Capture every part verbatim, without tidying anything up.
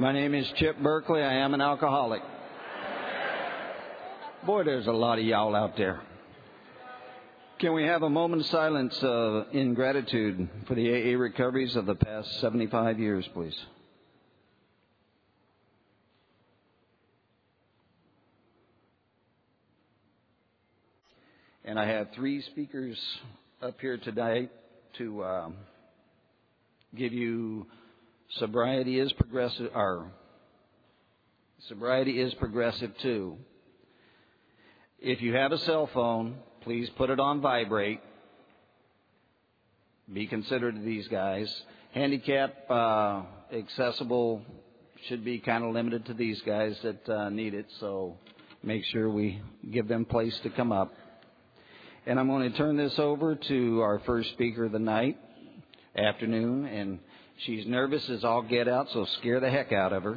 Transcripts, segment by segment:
My name is Chip Berkeley. I am an alcoholic. Boy, there's a lot of y'all out there. Can we have a moment of silence uh, in gratitude for the A A recoveries of the past seventy-five years, please? And I have three speakers up here today to um, give you sobriety is progressive, or sobriety is progressive too. If you have a cell phone, please put it on vibrate. Be considerate of these guys. Handicap uh, accessible should be kind of limited to these guys that uh, need it, so make sure we give them place to come up. And I'm going to turn this over to our first speaker of the night, afternoon, and she's nervous as all get out, so scare the heck out of her.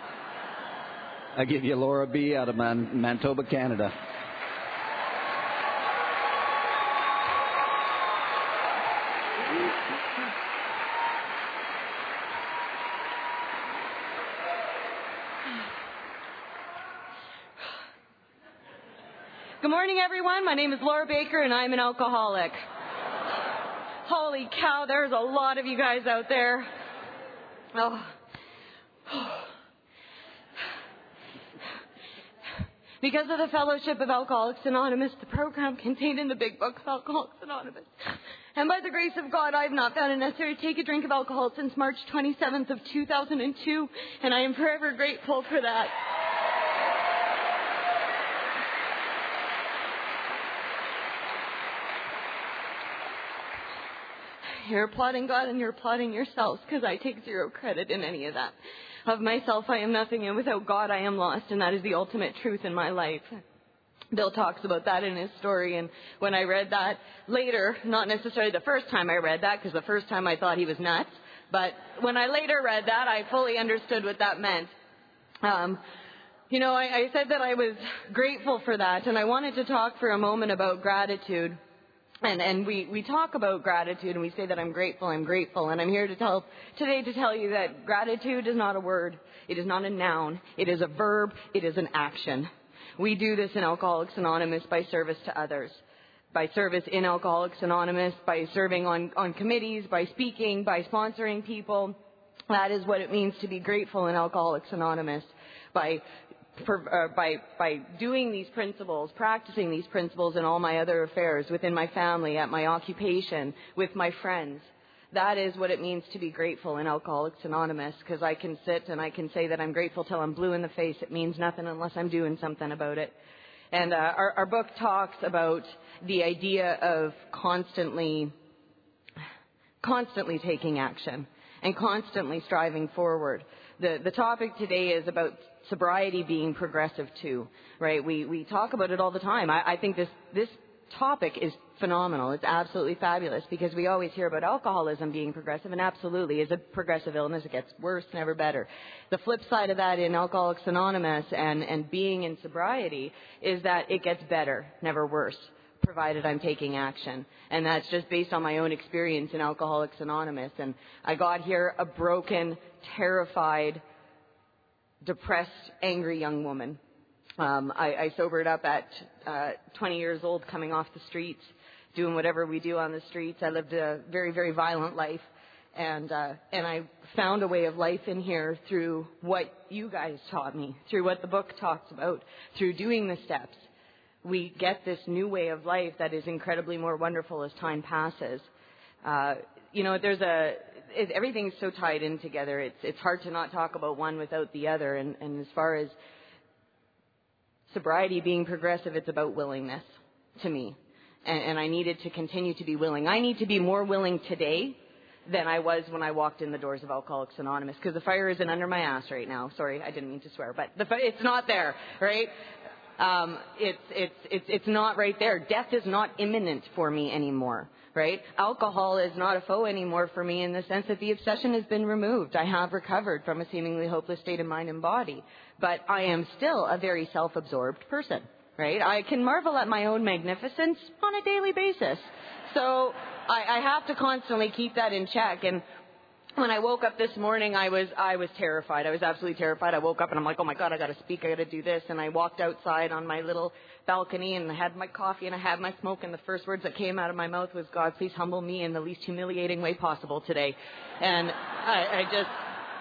I give you Laura B. out of Man- Manitoba, Canada. Good morning, everyone. My name is Laura Baker, and I'm an alcoholic. Holy cow, there's a lot of you guys out there. Oh. Because of the Fellowship of Alcoholics Anonymous, the program contained in the Big Book of Alcoholics Anonymous, and by the grace of God, I have not found it necessary to take a drink of alcohol since March twenty-seventh of two thousand two, and I am forever grateful for that. You're applauding God and you're applauding yourselves, because I take zero credit in any of that. Of myself, I am nothing, and without God, I am lost, and that is the ultimate truth in my life. Bill talks about that in his story, and when I read that later, not necessarily the first time I read that, because the first time I thought he was nuts, but when I later read that, I fully understood what that meant. Um, you know, I, I said that I was grateful for that, and I wanted to talk for a moment about gratitude. And, and we, we talk about gratitude, and we say that I'm grateful, I'm grateful. And I'm here to tell, today to tell you that gratitude is not a word. It is not a noun. It is a verb. It is an action. We do this in Alcoholics Anonymous by service to others, by service in Alcoholics Anonymous, by serving on, on committees, by speaking, by sponsoring people. That is what it means to be grateful in Alcoholics Anonymous, by For, uh, by by doing these principles, practicing these principles in all my other affairs, within my family, at my occupation, with my friends. That is what it means to be grateful in Alcoholics Anonymous, because I can sit and I can say that I'm grateful till I'm blue in the face. It means nothing unless I'm doing something about it. And uh, our, our book talks about the idea of constantly, constantly taking action and constantly striving forward. The, the topic today is about sobriety being progressive too, right? We we talk about it all the time. I, I think this this topic is phenomenal. It's absolutely fabulous, because we always hear about alcoholism being progressive, and absolutely is a progressive illness. It gets worse, never better. The flip side of that in Alcoholics Anonymous and, and being in sobriety is that it gets better, never worse, provided I'm taking action. And that's just based on my own experience in Alcoholics Anonymous. And I got here a broken, terrified, depressed, angry young woman. Um, I, I sobered up at uh, twenty years old, coming off the streets, doing whatever we do on the streets. I lived a very, very violent life, and uh, and I found a way of life in here through what you guys taught me, through what the book talks about, through doing the steps. We get this new way of life that is incredibly more wonderful as time passes. Uh, you know, there's a it, everything's so tied in together. It's it's hard to not talk about one without the other. And, and as far as sobriety being progressive, it's about willingness to me. And, and I needed to continue to be willing. I need to be more willing today than I was when I walked in the doors of Alcoholics Anonymous, because the fire isn't under my ass right now. Sorry, I didn't mean to swear, but the fi- it's not there, right? Um, it's it's it's it's not right there. Death is not imminent for me anymore. Right? Alcohol is not a foe anymore for me, in the sense that the obsession has been removed. I have recovered from a seemingly hopeless state of mind and body. But I am still a very self-absorbed person, right? I can marvel at my own magnificence on a daily basis. So I, I have to constantly keep that in check. And when I woke up this morning, I was I was terrified. I was absolutely terrified. I woke up and I'm like, oh my God, I got to speak. I got to do this. And I walked outside on my little balcony and I had my coffee and I had my smoke. And the first words that came out of my mouth was, God, please humble me in the least humiliating way possible today. And I, I just,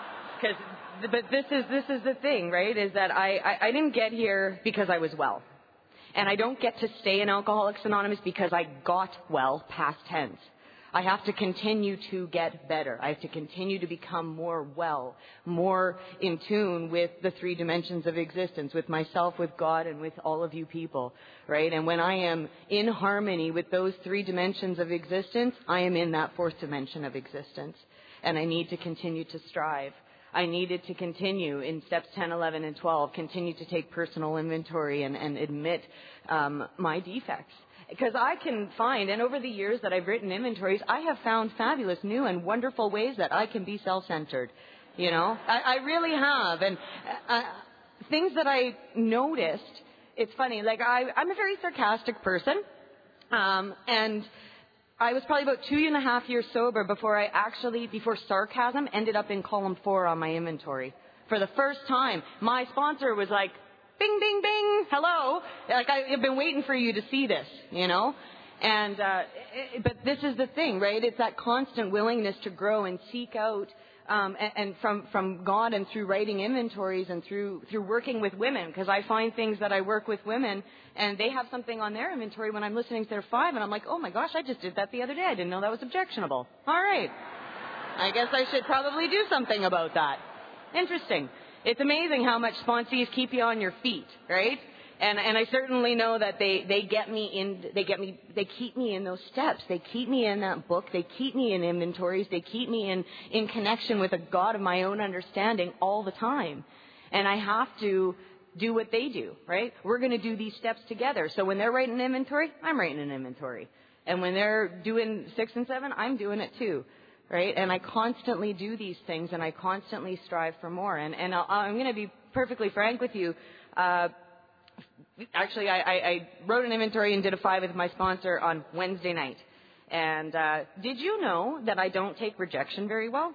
because, but this is this is the thing, right? Is that I, I I didn't get here because I was well, and I don't get to stay in Alcoholics Anonymous because I got well, past tense. I have to continue to get better. I have to continue to become more well, more in tune with the three dimensions of existence, with myself, with God, and with all of you people, right? And when I am in harmony with those three dimensions of existence, I am in that fourth dimension of existence. And I need to continue to strive. I needed to continue in steps ten, eleven, and twelve, continue to take personal inventory and, and admit um, my defects. Because I can find, and over the years that I've written inventories, I have found fabulous, new, and wonderful ways that I can be self-centered. You know, I, I really have. And uh, things that I noticed, it's funny, like I, I'm a very sarcastic person, um, and I was probably about two and a half years sober before I actually, before sarcasm ended up in column four on my inventory. For the first time, my sponsor was like, bing, bing, bing, hello. Like, I've been waiting for you to see this, you know. And, uh, it, but this is the thing, right? It's that constant willingness to grow and seek out, um, and, and from, from God and through writing inventories and through, through working with women. Because I find things that I work with women and they have something on their inventory when I'm listening to their five and I'm like, oh my gosh, I just did that the other day. I didn't know that was objectionable. All right. I guess I should probably do something about that. Interesting. It's amazing how much sponsees keep you on your feet, right? And and I certainly know that they, they get me in, they get me, they keep me in those steps. They keep me in that book. They keep me in inventories. They keep me in, in connection with a God of my own understanding all the time. And I have to do what they do, right? We're going to do these steps together. So when they're writing an inventory, I'm writing an inventory. And when they're doing six and seven, I'm doing it too. Right? And I constantly do these things, and I constantly strive for more. And, and I'll, I'm going to be perfectly frank with you. Uh, actually, I, I, I wrote an inventory and did a five with my sponsor on Wednesday night. And uh, did you know that I don't take rejection very well?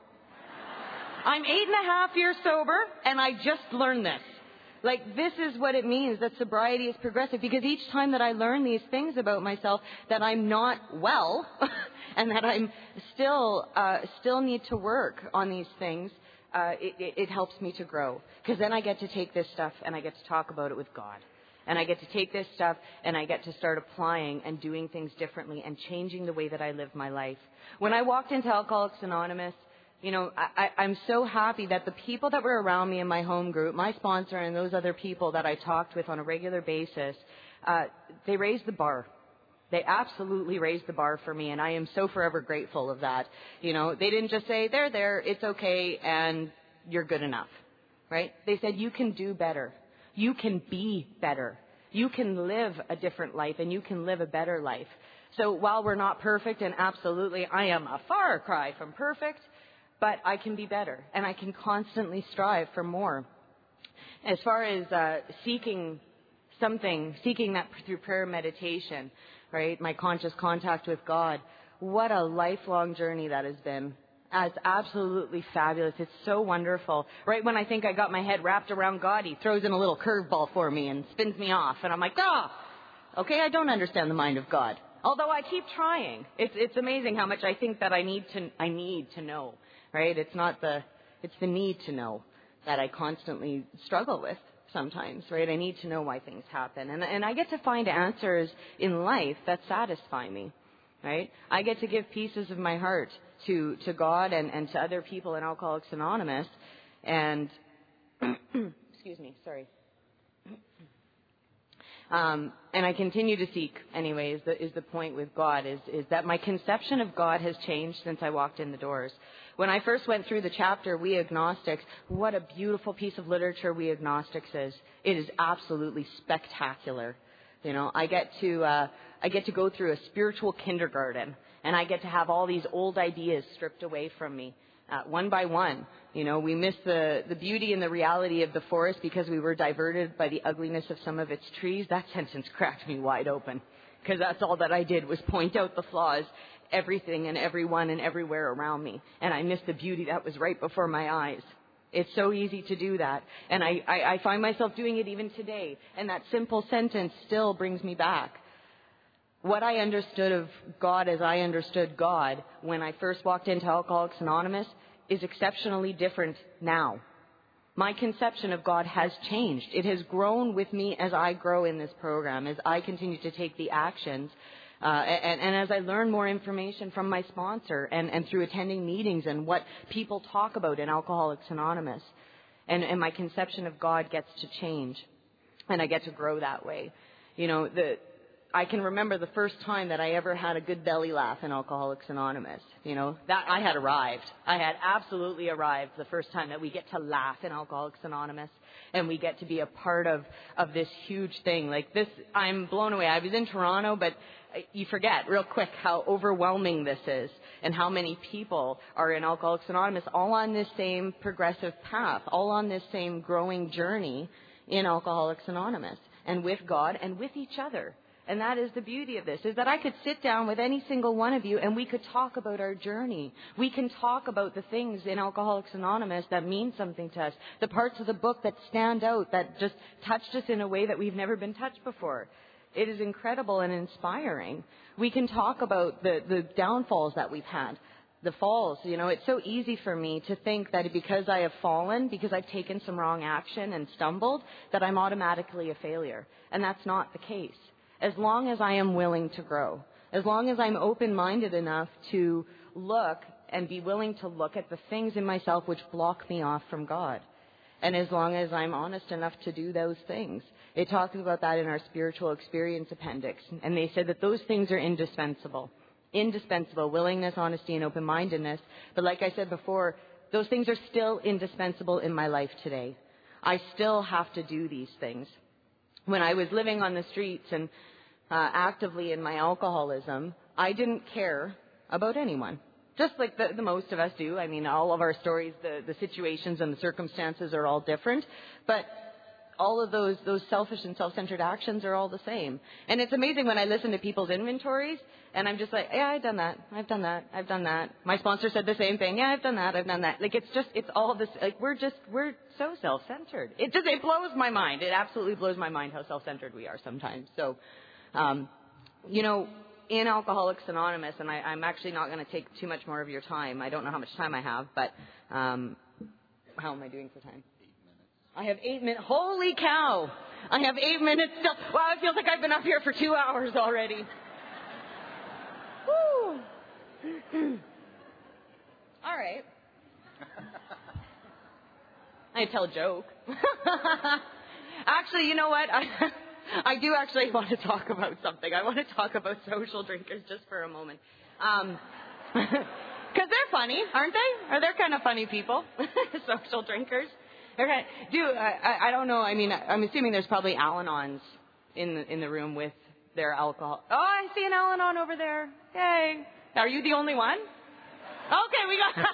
I'm eight and a half years sober, and I just learned this. Like, this is what it means that sobriety is progressive, because each time that I learn these things about myself, that I'm not well, and that I'm still, uh, still need to work on these things, uh, it, it, it helps me to grow. Because then I get to take this stuff and I get to talk about it with God. And I get to take this stuff and I get to start applying and doing things differently and changing the way that I live my life. When I walked into Alcoholics Anonymous, you know, I, I'm so happy that the people that were around me in my home group, my sponsor and those other people that I talked with on a regular basis, uh, they raised the bar. They absolutely raised the bar for me, and I am so forever grateful of that. You know, they didn't just say, there, there, it's okay, and you're good enough, right? They said, you can do better. You can be better. You can live a different life, and you can live a better life. So while we're not perfect, and absolutely I am a far cry from perfect, but I can be better, and I can constantly strive for more. As far as uh, seeking something, seeking that through prayer and meditation, right, my conscious contact with God, what a lifelong journey that has been. It's absolutely fabulous. It's so wonderful. Right when I think I got my head wrapped around God, He throws in a little curveball for me and spins me off, and I'm like, ah, okay, I don't understand the mind of God. Although I keep trying. It's, it's amazing how much I think that I need to, I need to know. Right? It's not the, it's the need to know that I constantly struggle with sometimes, right? I need to know why things happen. And, and I get to find answers in life that satisfy me, right? I get to give pieces of my heart to, to God and, and to other people in Alcoholics Anonymous. And, excuse me, sorry. Um, and I continue to seek, anyways, the, is the point with God, is, is that my conception of God has changed since I walked in the doors. When I first went through the chapter, We Agnostics, what a beautiful piece of literature We Agnostics is. It is absolutely spectacular. You know, I get to, uh, I get to go through a spiritual kindergarten, and I get to have all these old ideas stripped away from me. Uh, one by one. You know, we miss the, the beauty and the reality of the forest because we were diverted by the ugliness of some of its trees. That sentence cracked me wide open. because that's all that I did was point out the flaws, everything and everyone and everywhere around me. And I missed the beauty that was right before my eyes. It's so easy to do that. And I, I, I find myself doing it even today. And that simple sentence still brings me back. What I understood of God as I understood God when I first walked into Alcoholics Anonymous is exceptionally different now. My conception of God has changed. It has grown with me as I grow in this program, as I continue to take the actions, uh, and, and as I learn more information from my sponsor and, and through attending meetings and what people talk about in Alcoholics Anonymous. And, and my conception of God gets to change, and I get to grow that way. You know, the... I can remember the first time that I ever had a good belly laugh in Alcoholics Anonymous. You know, that I had arrived. I had absolutely arrived the first time that we get to laugh in Alcoholics Anonymous and we get to be a part of, of this huge thing. Like this, I'm blown away. I was in Toronto, but you forget real quick how overwhelming this is and how many people are in Alcoholics Anonymous, all on this same progressive path, all on this same growing journey in Alcoholics Anonymous and with God and with each other. And that is the beauty of this, is that I could sit down with any single one of you and we could talk about our journey. We can talk about the things in Alcoholics Anonymous that mean something to us, the parts of the book that stand out, that just touched us in a way that we've never been touched before. It is incredible and inspiring. We can talk about the, the downfalls that we've had, the falls. You know, it's so easy for me to think that because I have fallen, because I've taken some wrong action and stumbled, that I'm automatically a failure. And that's not the case. As long as I am willing to grow, as long as I'm open-minded enough to look and be willing to look at the things in myself which block me off from God, and as long as I'm honest enough to do those things. It talks about that in our spiritual experience appendix, and they said that those things are indispensable. Indispensable, willingness, honesty, and open-mindedness. But like I said before, those things are still indispensable in my life today. I still have to do these things. When I was living on the streets and uh, actively in my alcoholism, I didn't care about anyone. Just like the, the most of us do. I mean, all of our stories, the, the situations and the circumstances are all different. But all of those, those selfish and self-centered actions are all the same. And it's amazing when I listen to people's inventories, and I'm just like, yeah, I've done that. I've done that. I've done that. My sponsor said the same thing. Yeah, I've done that. I've done that. Like, it's just, it's all this, like, we're just, we're so self-centered. It just, it blows my mind. It absolutely blows my mind how self-centered we are sometimes. So, um, you know, in Alcoholics Anonymous, and I, I'm actually not going to take too much more of your time. I don't know how much time I have, but um, how am I doing for time? I have eight minutes. Holy cow! I have eight minutes still. Wow, it feels like I've been up here for two hours already. Woo! All right. I tell a joke. Actually, you know what? I, I do actually want to talk about something. I want to talk about social drinkers just for a moment. Um, because they're funny, aren't they? Or they're kind of funny people, social drinkers. Okay, do I, I don't know. I mean, I'm assuming there's probably Al-Anons in the in the room with their alcohol. Oh, I see an Al-Anon over there. Yay! Are you the only one? Okay, we got.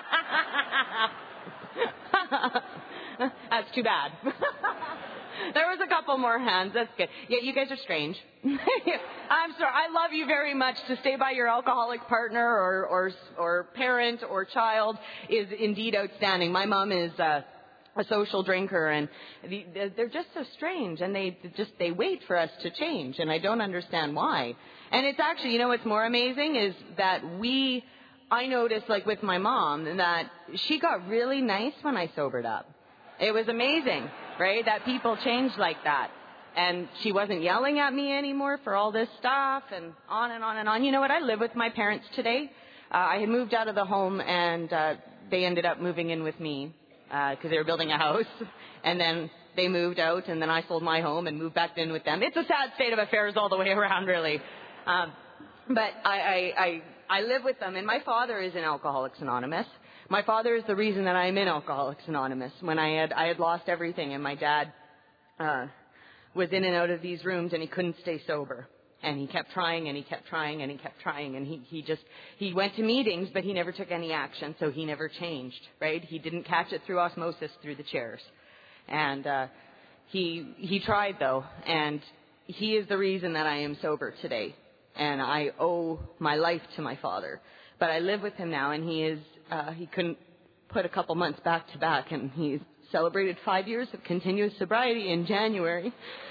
That's too bad. There was a couple more hands. That's good. Yeah, you guys are strange. I'm sorry. I love you very much. To stay by your alcoholic partner or or or parent or child is indeed outstanding. My mom is. Uh, a social drinker, and they're just so strange, and they just, they wait for us to change, and I don't understand why. And it's actually, you know what's more amazing is that we, I noticed, like with my mom, that she got really nice when I sobered up. It was amazing, right, that people changed like that. And she wasn't yelling at me anymore for all this stuff, and on and on and on. You know what, I live with my parents today. Uh, I had moved out of the home, and uh, they ended up moving in with me. Because uh, they were building a house, and then they moved out, and then I sold my home and moved back in with them. It's a sad state of affairs all the way around, really. Um, but I, I, I, I live with them, and my father is in Alcoholics Anonymous. My father is the reason that I'm in Alcoholics Anonymous. When I had, I had lost everything, and my dad uh, was in and out of these rooms, and he couldn't stay sober. And he kept trying, and he kept trying, and he kept trying, and he, he just, he went to meetings, but he never took any action, so he never changed, right? He didn't catch it through osmosis through the chairs. And uh, he he tried, though, and he is the reason that I am sober today. And I owe my life to my father. But I live with him now, and he is, uh, he couldn't put a couple months back to back, and he's celebrated five years of continuous sobriety in January.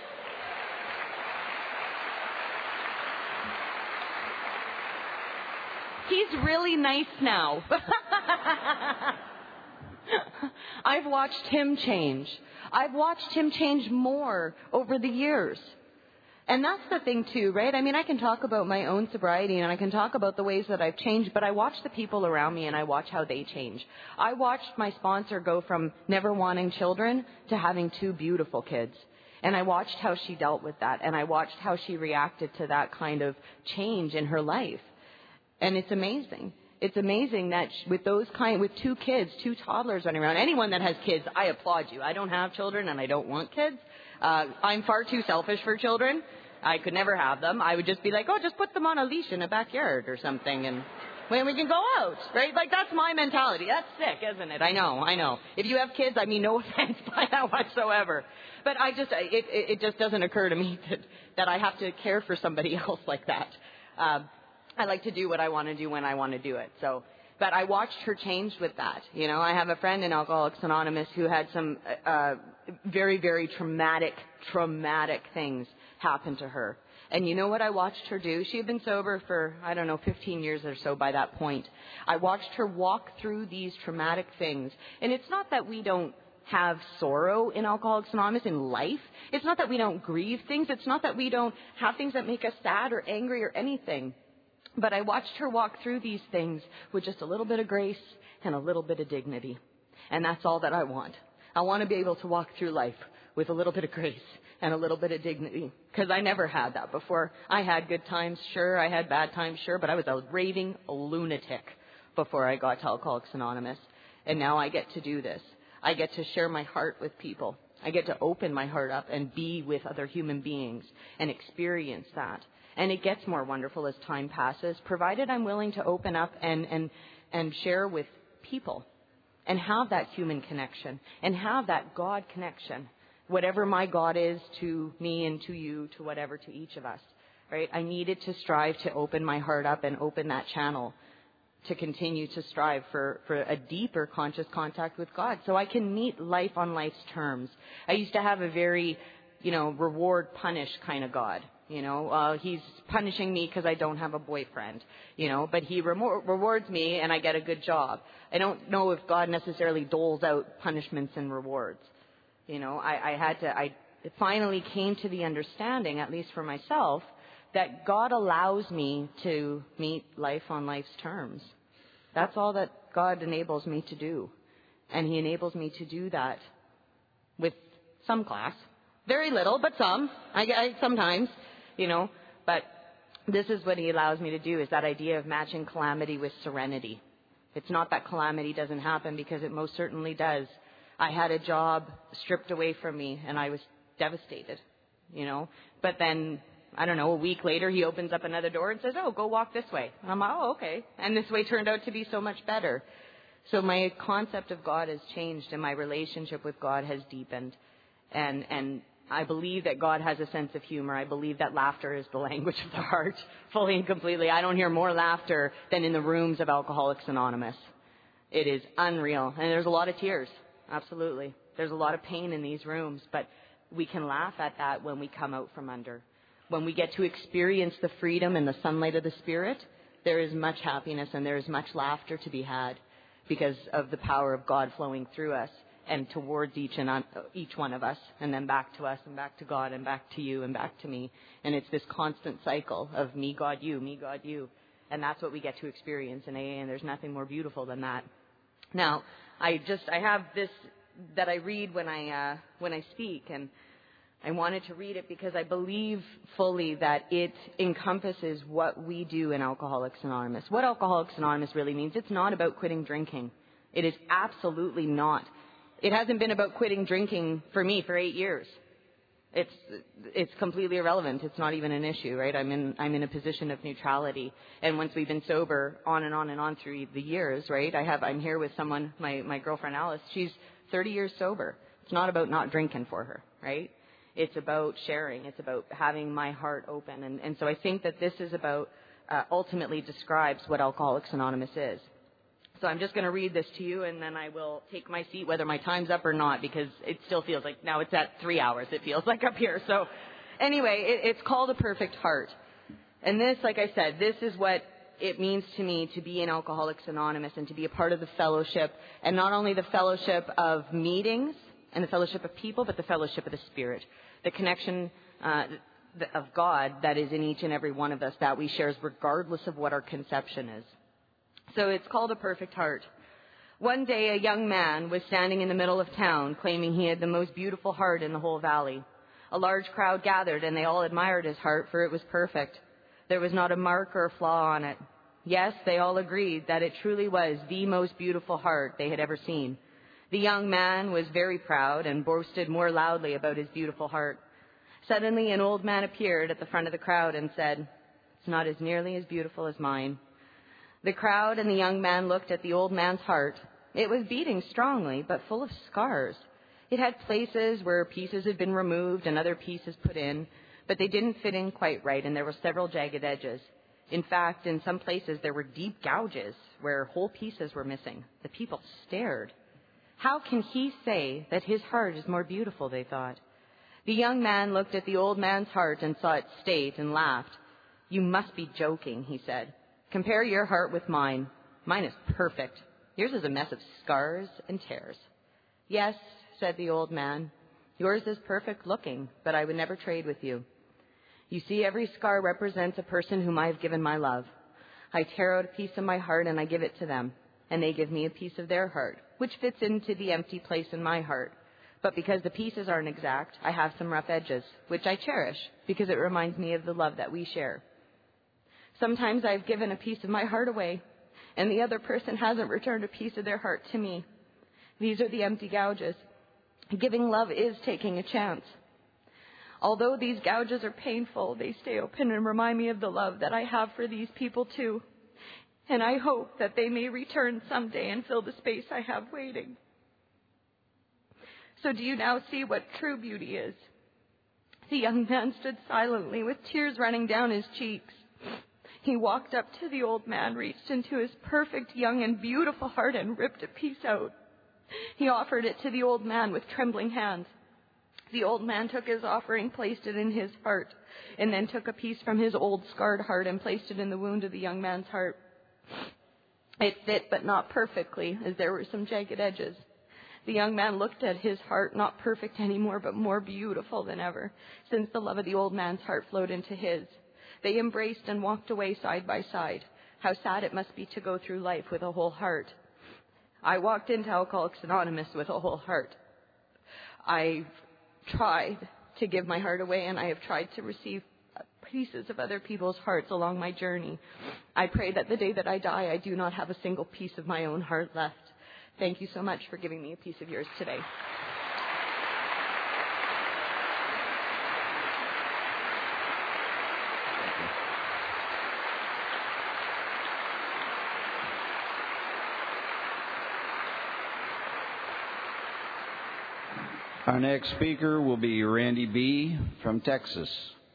He's really nice now. I've watched him change. I've watched him change more over the years. And that's the thing too, right? I mean, I can talk about my own sobriety and I can talk about the ways that I've changed, but I watch the people around me and I watch how they change. I watched my sponsor go from never wanting children to having two beautiful kids. And I watched how she dealt with that, and I watched how she reacted to that kind of change in her life. And it's amazing. It's amazing that with those kind, with two kids, two toddlers running around, anyone that has kids, I applaud you. I don't have children and I don't want kids. Uh, I'm far too selfish for children. I could never have them. I would just be like, oh, just put them on a leash in a backyard or something, and when we can go out, right? Like, that's my mentality. That's sick, isn't it? I know, I know. If you have kids, I mean no offense by that whatsoever. But I just, it, it just doesn't occur to me that, that I have to care for somebody else like that. Um, I like to do what I want to do when I want to do it. So, but I watched her change with that. You know, I have a friend in Alcoholics Anonymous who had some uh, very, very traumatic, traumatic things happen to her. And you know what I watched her do? She had been sober for, I don't know, fifteen years or so by that point. I watched her walk through these traumatic things. And it's not that we don't have sorrow in Alcoholics Anonymous in life. It's not that we don't grieve things. It's not that we don't have things that make us sad or angry or anything. But I watched her walk through these things with just a little bit of grace and a little bit of dignity. And that's all that I want. I want to be able to walk through life with a little bit of grace and a little bit of dignity. Because I never had that before. I had good times, sure. I had bad times, sure. But I was a raving lunatic before I got to Alcoholics Anonymous. And now I get to do this. I get to share my heart with people. I get to open my heart up and be with other human beings and experience that. And it gets more wonderful as time passes, provided I'm willing to open up and, and, and share with people and have that human connection and have that God connection, whatever my God is to me and to you, to whatever, to each of us, right? I needed to strive to open my heart up and open that channel to continue to strive for, for a deeper conscious contact with God so I can meet life on life's terms. I used to have a very, you know, reward, punish kind of God. You know, uh, he's punishing me because I don't have a boyfriend, you know, but he remo- rewards me and I get a good job. I don't know if God necessarily doles out punishments and rewards. You know, I, I had to, I finally came to the understanding, at least for myself, that God allows me to meet life on life's terms. That's all that God enables me to do. And he enables me to do that with some class. Very little, but some. I, I sometimes. You know, but this is what he allows me to do, is that idea of matching calamity with serenity. It's not that calamity doesn't happen, because it most certainly does. I had a job stripped away from me and I was devastated, you know, but then, I don't know, a week later he opens up another door and says, oh, go walk this way. And I'm like, oh, okay. And this way turned out to be so much better. So my concept of God has changed and my relationship with God has deepened. And, and, I believe that God has a sense of humor. I believe that laughter is the language of the heart, fully and completely. I don't hear more laughter than in the rooms of Alcoholics Anonymous. It is unreal. And there's a lot of tears. Absolutely. There's a lot of pain in these rooms. But we can laugh at that when we come out from under. When we get to experience the freedom and the sunlight of the Spirit, there is much happiness and there is much laughter to be had because of the power of God flowing through us and towards each and on, each one of us, and then back to us, and back to God, and back to you, and back to me. And it's this constant cycle of me, God, you, me, God, you. And that's what we get to experience in A A, and there's nothing more beautiful than that. Now, I just, I have this that I read when I, uh, when I speak, and I wanted to read it because I believe fully that it encompasses what we do in Alcoholics Anonymous. What Alcoholics Anonymous really means, it's not about quitting drinking. It is absolutely not. It hasn't been about quitting drinking for me for eight years. It's it's completely irrelevant. It's not even an issue, right? I'm in I'm in a position of neutrality. And once we've been sober, on and on and on through the years, right? I have I'm here with someone, my my girlfriend Alice. She's thirty years sober. It's not about not drinking for her, right? It's about sharing. It's about having my heart open. And, and so I think that this is about, uh, ultimately describes what Alcoholics Anonymous is. So I'm just going to read this to you, and then I will take my seat, whether my time's up or not, because it still feels like now it's at three hours. It feels like up here. So anyway, it, it's called A Perfect Heart. And this, like I said, this is what it means to me to be in Alcoholics Anonymous and to be a part of the fellowship, and not only the fellowship of meetings and the fellowship of people, but the fellowship of the Spirit, the connection uh, of God that is in each and every one of us that we share regardless of what our conception is. So it's called A Perfect Heart. One day a young man was standing in the middle of town claiming he had the most beautiful heart in the whole valley. A large crowd gathered and they all admired his heart, for it was perfect. There was not a mark or a flaw on it. Yes, they all agreed that it truly was the most beautiful heart they had ever seen. The young man was very proud and boasted more loudly about his beautiful heart. Suddenly an old man appeared at the front of the crowd and said, "It's not as nearly as beautiful as mine." The crowd and the young man looked at the old man's heart. It was beating strongly, but full of scars. It had places where pieces had been removed and other pieces put in, but they didn't fit in quite right, and there were several jagged edges. In fact, in some places there were deep gouges where whole pieces were missing. The people stared. How can he say that his heart is more beautiful, they thought. The young man looked at the old man's heart and saw its state and laughed. "You must be joking," he said. "Compare your heart with mine. Mine is perfect. Yours is a mess of scars and tears." "Yes," said the old man, "yours is perfect looking, but I would never trade with you. You see, every scar represents a person whom I have given my love. I tear out a piece of my heart and I give it to them, and they give me a piece of their heart, which fits into the empty place in my heart. But because the pieces aren't exact, I have some rough edges, which I cherish because it reminds me of the love that we share. Sometimes I've given a piece of my heart away, and the other person hasn't returned a piece of their heart to me. These are the empty gouges. Giving love is taking a chance. Although these gouges are painful, they stay open and remind me of the love that I have for these people too. And I hope that they may return someday and fill the space I have waiting. So do you now see what true beauty is?" The young man stood silently with tears running down his cheeks. He walked up to the old man, reached into his perfect, young, and beautiful heart and ripped a piece out. He offered it to the old man with trembling hands. The old man took his offering, placed it in his heart, and then took a piece from his old scarred heart and placed it in the wound of the young man's heart. It fit, but not perfectly, as there were some jagged edges. The young man looked at his heart, not perfect anymore, but more beautiful than ever, since the love of the old man's heart flowed into his. They embraced and walked away side by side. How sad it must be to go through life with a whole heart. I walked into Alcoholics Anonymous with a whole heart. I've tried to give my heart away, and I have tried to receive pieces of other people's hearts along my journey. I pray that the day that I die, I do not have a single piece of my own heart left. Thank you so much for giving me a piece of yours today. Our next speaker will be Randy B. from Texas.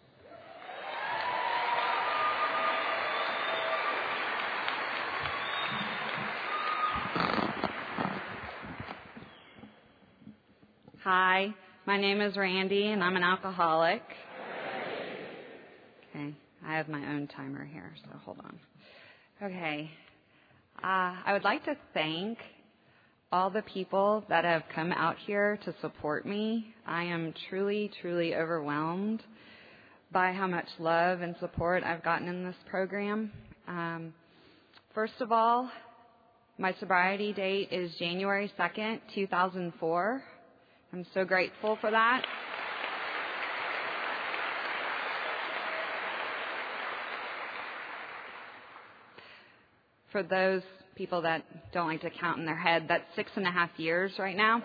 Hi, my name is Randy, and I'm an alcoholic. Okay, I have my own timer here, so hold on. Okay, uh, I would like to thank all the people that have come out here to support me. I am truly, truly overwhelmed by how much love and support I've gotten in this program. Um, first of all, my sobriety date is January second, two thousand four. I'm so grateful for that. For those people that don't like to count in their head, that's six and a half years right now.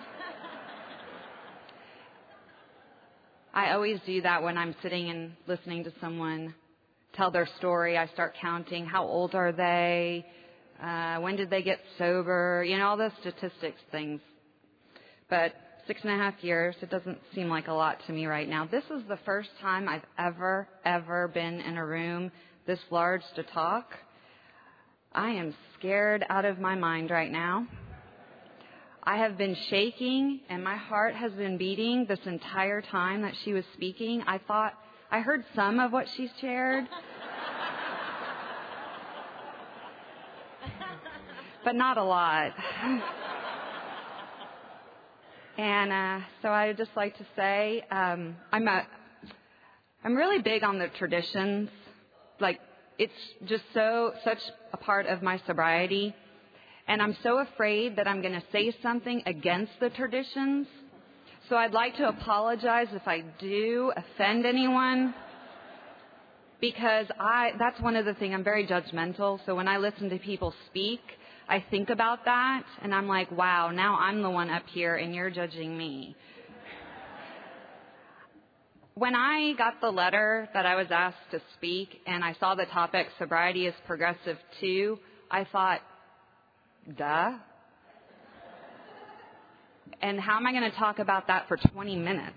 I always do that when I'm sitting and listening to someone tell their story. I start counting. How old are they? Uh, when did they get sober? You know, all those statistics things. But six and a half years. It doesn't seem like a lot to me right now. This is the first time I've ever, ever been in a room this large to talk. I am scared out of my mind right now. I have been shaking, and my heart has been beating this entire time that she was speaking. I thought I heard some of what she shared, but not a lot. And uh, so I would just like to say um, I'm a, I'm really big on the traditions. Like, it's just so such a part of my sobriety. And I'm so afraid that I'm going to say something against the traditions. So I'd like to apologize if I do offend anyone. Because I that's one of the things, I'm very judgmental. So when I listen to people speak, I think about that. And I'm like, wow, now I'm the one up here and you're judging me. When I got the letter that I was asked to speak and I saw the topic, sobriety is progressive too, I thought, duh. And how am I going to talk about that for twenty minutes?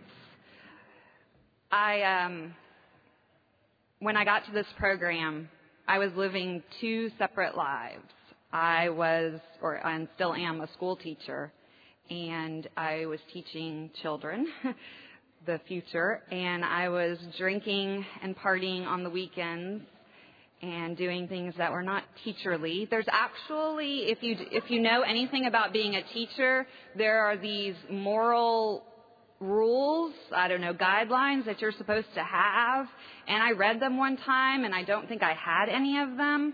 I, um, when I got to this program, I was living two separate lives. I was, or I still am, a school teacher, and I was teaching children the future, and I was drinking and partying on the weekends and doing things that were not teacherly. There's actually, if you if you know anything about being a teacher, there are these moral rules, I don't know, guidelines that you're supposed to have. And I read them one time, and I don't think I had any of them.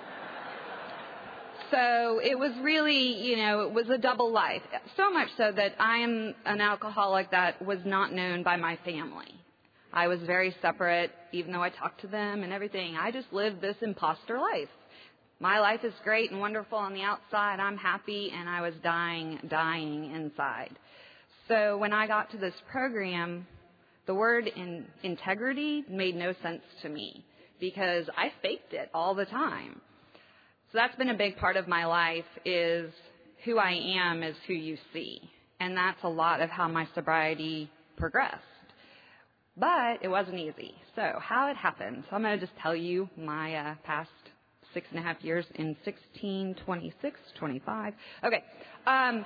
So it was really, you know, it was a double life. So much so that I am an alcoholic that was not known by my family. I was very separate, even though I talked to them and everything. I just lived this imposter life. My life is great and wonderful on the outside. I'm happy, and I was dying, dying inside. So when I got to this program, the word in integrity made no sense to me because I faked it all the time. So that's been a big part of my life, is who I am is who you see. And that's a lot of how my sobriety progressed. But it wasn't easy. So how it happened. So I'm going to just tell you my uh, past six and a half years in sixteen, twenty-six, twenty-five. Okay. Um,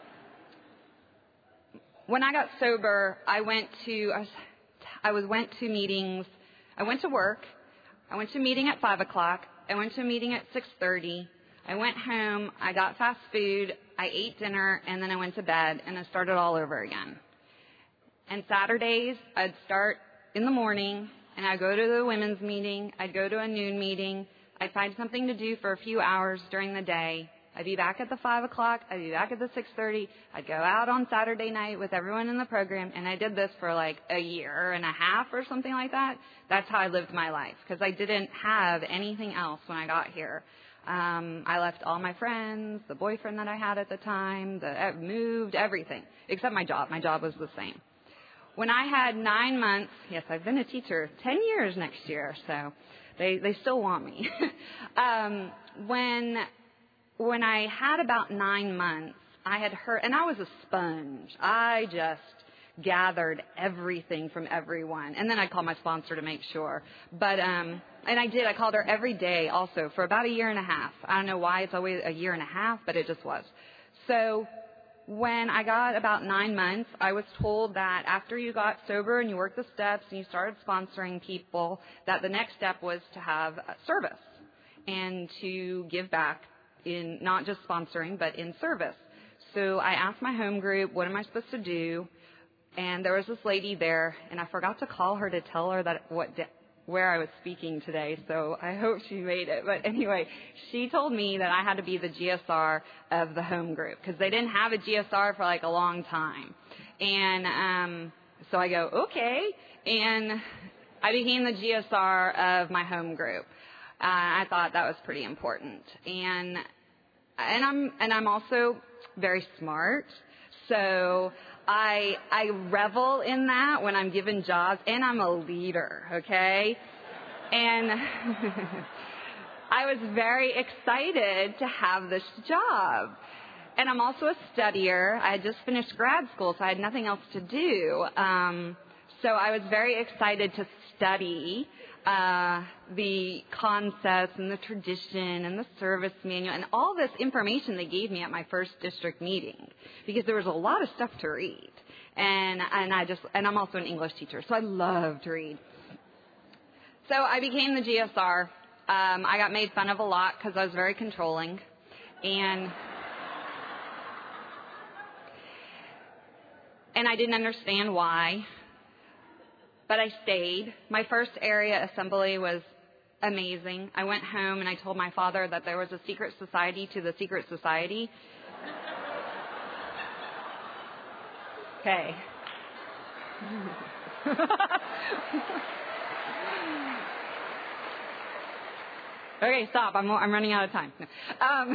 when I got sober, I went to, I was, I was went to meetings. I went to work. I went to a meeting at five o'clock. I went to a meeting at six thirty. I went home. I got fast food. I ate dinner, and then I went to bed, and I started all over again. And Saturdays, I'd start in the morning, and I'd go to the women's meeting. I'd go to a noon meeting. I'd find something to do for a few hours during the day. I'd be back at the five o'clock. I'd be back at the six thirty. I'd go out on Saturday night with everyone in the program, and I did this for like a year and a half or something like that. That's how I lived my life, because I didn't have anything else when I got here. Um, I left all my friends, the boyfriend that I had at the time, the, I moved, everything, except my job. My job was the same. When I had nine months, yes, I've been a teacher ten years next year, so they, they still want me. um, when... When I had about nine months, I had heard, and I was a sponge. I just gathered everything from everyone. And then I'd call my sponsor to make sure. But, um, and I did. I called her every day also for about a year and a half. I don't know why it's always a year and a half, but it just was. So when I got about nine months, I was told that after you got sober and you worked the steps and you started sponsoring people, that the next step was to have a service and to give back. In not just sponsoring, but in service. So I asked my home group, what am I supposed to do? And there was this lady there, and I forgot to call her to tell her that what de- where I was speaking today, so I hope she made it. But anyway, she told me that I had to be the G S R of the home group, because they didn't have a G S R for like a long time. And um, so I go, okay. And I became the G S R of my home group. Uh, I thought that was pretty important, and and I'm and I'm also very smart, so I I revel in that when I'm given jobs, and I'm a leader, okay, and I was very excited to have this job, and I'm also a studier. I had just finished grad school, so I had nothing else to do. Um, so I was very excited to study uh, the concepts and the tradition and the service manual and all this information they gave me at my first district meeting, because there was a lot of stuff to read. And and I just and I'm also an English teacher, so I love to read. So I became the G S R. Um, I got made fun of a lot because I was very controlling, and and I didn't understand why. But I stayed. My first area assembly was amazing. I went home and I told my father that there was a secret society to the secret society. Okay. Okay, stop. I'm I'm running out of time. No. Um,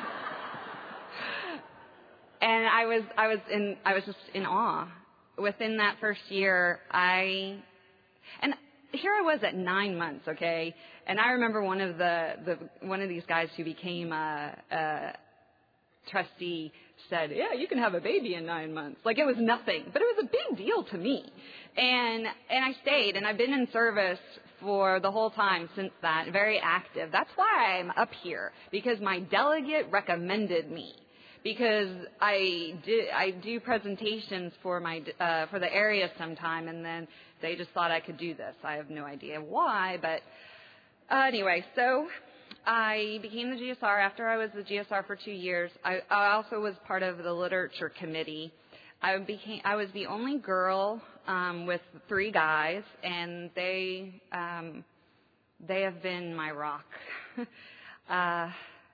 and I was I was in I was just in awe. Within that first year, I and here I was at nine months. Okay, and I remember one of the, the one of these guys who became a, a trustee said, "Yeah, you can have a baby in nine months." Like it was nothing, but it was a big deal to me. And and I stayed, and I've been in service for the whole time since that, very active. That's why I'm up here, because my delegate recommended me. Because I do, I do presentations for my uh, for the area sometime, and then they just thought I could do this. I have no idea why, but uh, anyway, so I became the G S R after I was the G S R for two years. I, I also was part of the literature committee. I became I was the only girl um, with three guys, and they um, they have been my rock. uh,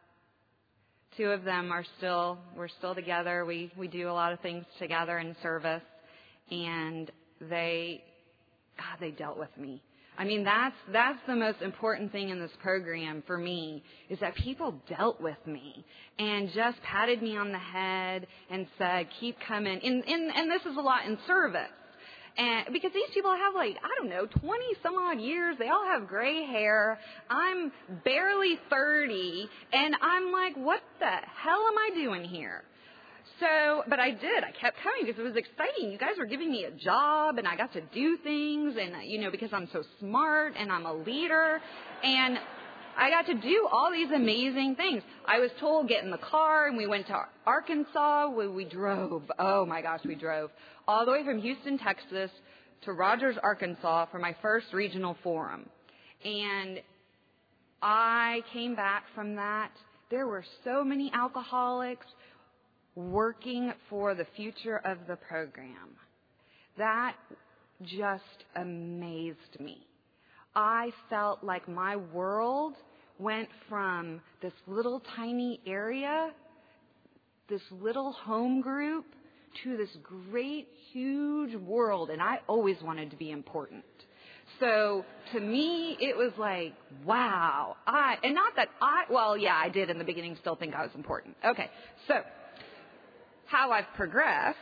Two of them are still, we're still together. We, we do a lot of things together in service. And they, God, they dealt with me. I mean, that's, that's the most important thing in this program for me, is that people dealt with me and just patted me on the head and said, keep coming. And, and, and this is a lot in service. And because these people have like, I don't know, twenty some odd years. They all have gray hair. I'm barely thirty. And I'm like, what the hell am I doing here? So, but I did. I kept coming because it was exciting. You guys were giving me a job, and I got to do things. And, you know, because I'm so smart and I'm a leader. And I got to do all these amazing things. I was told, get in the car, and we went to Arkansas. We, we drove. Oh, my gosh, we drove all the way from Houston, Texas, to Rogers, Arkansas for my first regional forum. And I came back from that. There were so many alcoholics working for the future of the program. That just amazed me. I felt like my world went from this little tiny area, this little home group, to this great, huge world, and I always wanted to be important. So to me, it was like, wow. I and not that I, well, yeah, I did in the beginning still think I was important. Okay, so how I've progressed.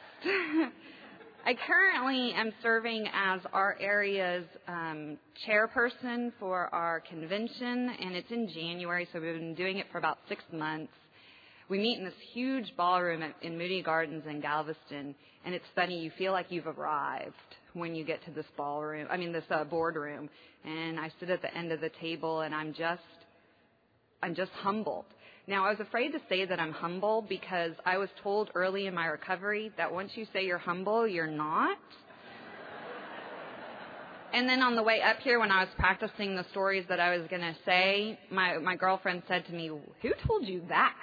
I currently am serving as our area's um, chairperson for our convention, and it's in January, so we've been doing it for about six months. We meet in this huge ballroom at, in Moody Gardens in Galveston, and it's funny, you feel like you've arrived when you get to this ballroom, I mean this uh, boardroom, and I sit at the end of the table, and I'm just, I'm just humbled. Now, I was afraid to say that I'm humble because I was told early in my recovery that once you say you're humble, you're not. And then on the way up here, when I was practicing the stories that I was going to say, my, my girlfriend said to me, "Who told you that?"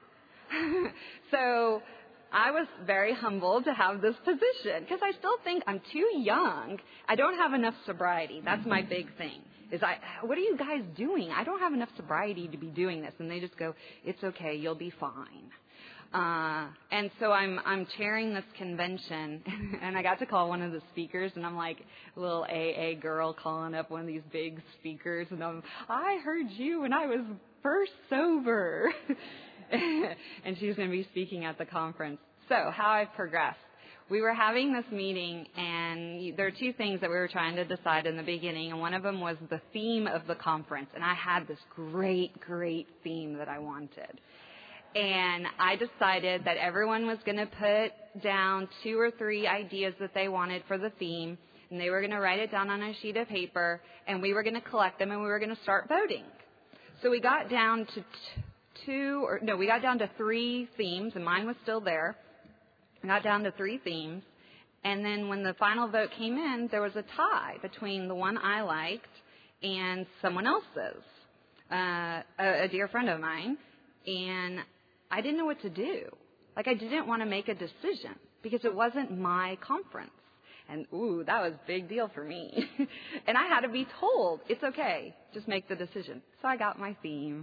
So I was very humbled to have this position because I still think I'm too young. I don't have enough sobriety. That's my big thing. Is I, what are you guys doing? I don't have enough sobriety to be doing this. And they just go, "It's okay, you'll be fine." Uh, and so I'm, I'm chairing this convention, and I got to call one of the speakers, and I'm like a little A A girl calling up one of these big speakers, and I'm, "I heard you when I was first sober." And she's going to be speaking at the conference. So how I've progressed. We were having this meeting, and there are two things that we were trying to decide in the beginning, and one of them was the theme of the conference. And I had this great, great theme that I wanted. And I decided that everyone was going to put down two or three ideas that they wanted for the theme, and they were going to write it down on a sheet of paper, and we were going to collect them, and we were going to start voting. So we got down to t- two, or no, we got down to three themes, and mine was still there. We got down to three themes, and then when the final vote came in, there was a tie between the one I liked and someone else's, uh, a, a dear friend of mine, and I didn't know what to do. Like, I didn't want to make a decision because it wasn't my conference. And, ooh, that was a big deal for me. And I had to be told, it's okay, just make the decision. So I got my theme.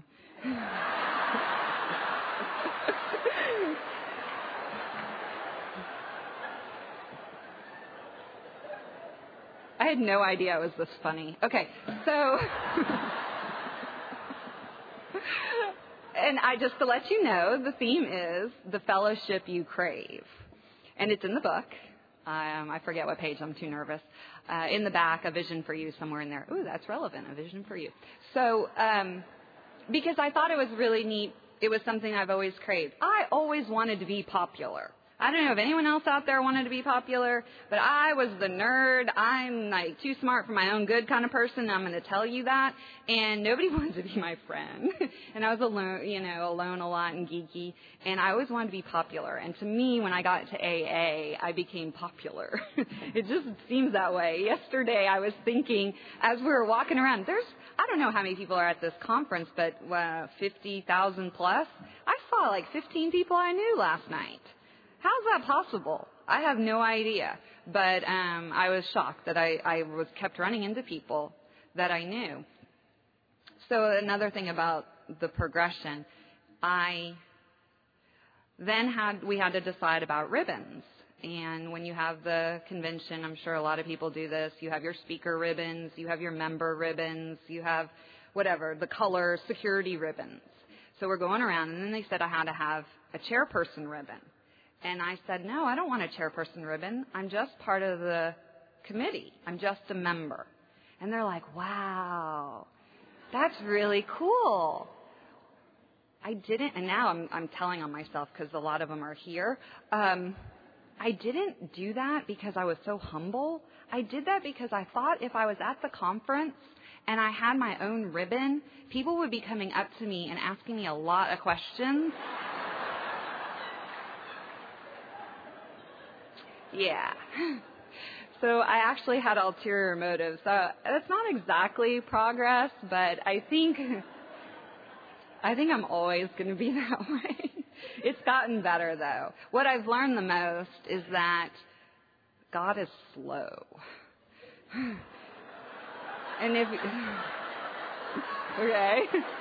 I had no idea it was this funny. Okay, so... And I just to let you know, the theme is the fellowship you crave. And it's in the book. Um, I forget what page. I'm too nervous. Uh, in the back, a vision for you somewhere in there. Ooh, that's relevant. A vision for you. So, um, because I thought it was really neat. It was something I've always craved. I always wanted to be popular. I don't know if anyone else out there wanted to be popular, but I was the nerd. I'm like too smart for my own good kind of person. I'm going to tell you that. And nobody wanted to be my friend. And I was alone, you know, alone a lot and geeky. And I always wanted to be popular. And to me, when I got to A A, I became popular. It just seems that way. Yesterday, I was thinking, as we were walking around, there's, I don't know how many people are at this conference, but uh, fifty thousand plus. I saw like fifteen people I knew last night. How's that possible? I have no idea. But um, I was shocked that I, I was kept running into people that I knew. So another thing about the progression, I then had we had to decide about ribbons. And when you have the convention, I'm sure a lot of people do this, you have your speaker ribbons, you have your member ribbons, you have whatever, the color security ribbons. So we're going around, and then they said I had to have a chairperson ribbon. And I said, no, I don't want a chairperson ribbon. I'm just part of the committee. I'm just a member. And they're like, wow, that's really cool. I didn't, and now I'm, I'm telling on myself because a lot of them are here. Um, I didn't do that because I was so humble. I did that because I thought if I was at the conference and I had my own ribbon, people would be coming up to me and asking me a lot of questions. Yeah. So I actually had ulterior motives. So that's not exactly progress, but I think I think I'm always going to be that way. It's gotten better, though. What I've learned the most is that God is slow. And if okay.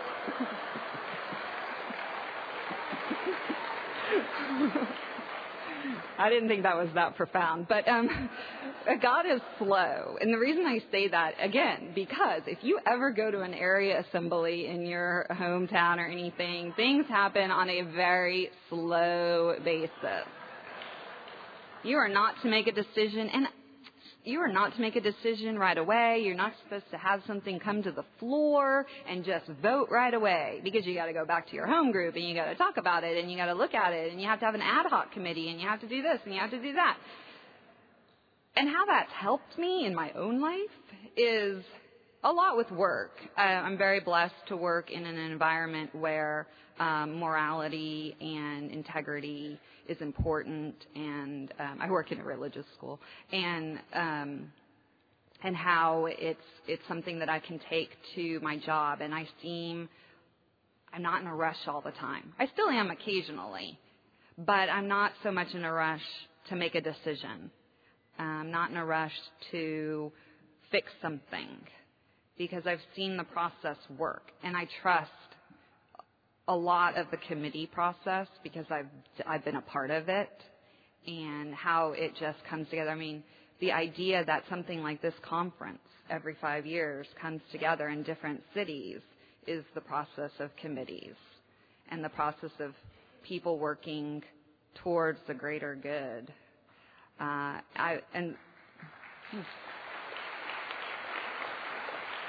I didn't think that was that profound, but um, God is slow. And the reason I say that, again, because if you ever go to an area assembly in your hometown or anything, things happen on a very slow basis. You are not to make a decision, and you are not to make a decision right away. You're not supposed to have something come to the floor and just vote right away, because you got to go back to your home group and you got to talk about it and you got to look at it and you have to have an ad hoc committee and you have to do this and you have to do that. And how that's helped me in my own life is a lot with work. Uh, I'm very blessed to work in an environment where um, morality and integrity is important, and um, I work in a religious school, and um, and how it's it's something that I can take to my job, and I seem I'm not in a rush all the time. I still am occasionally, but I'm not so much in a rush to make a decision. I'm not in a rush to fix something, because I've seen the process work, and I trust a lot of the committee process because I've I've been a part of it, and how it just comes together. I mean, the idea that something like this conference every five years comes together in different cities is the process of committees and the process of people working towards the greater good. Uh, I and. Hmm.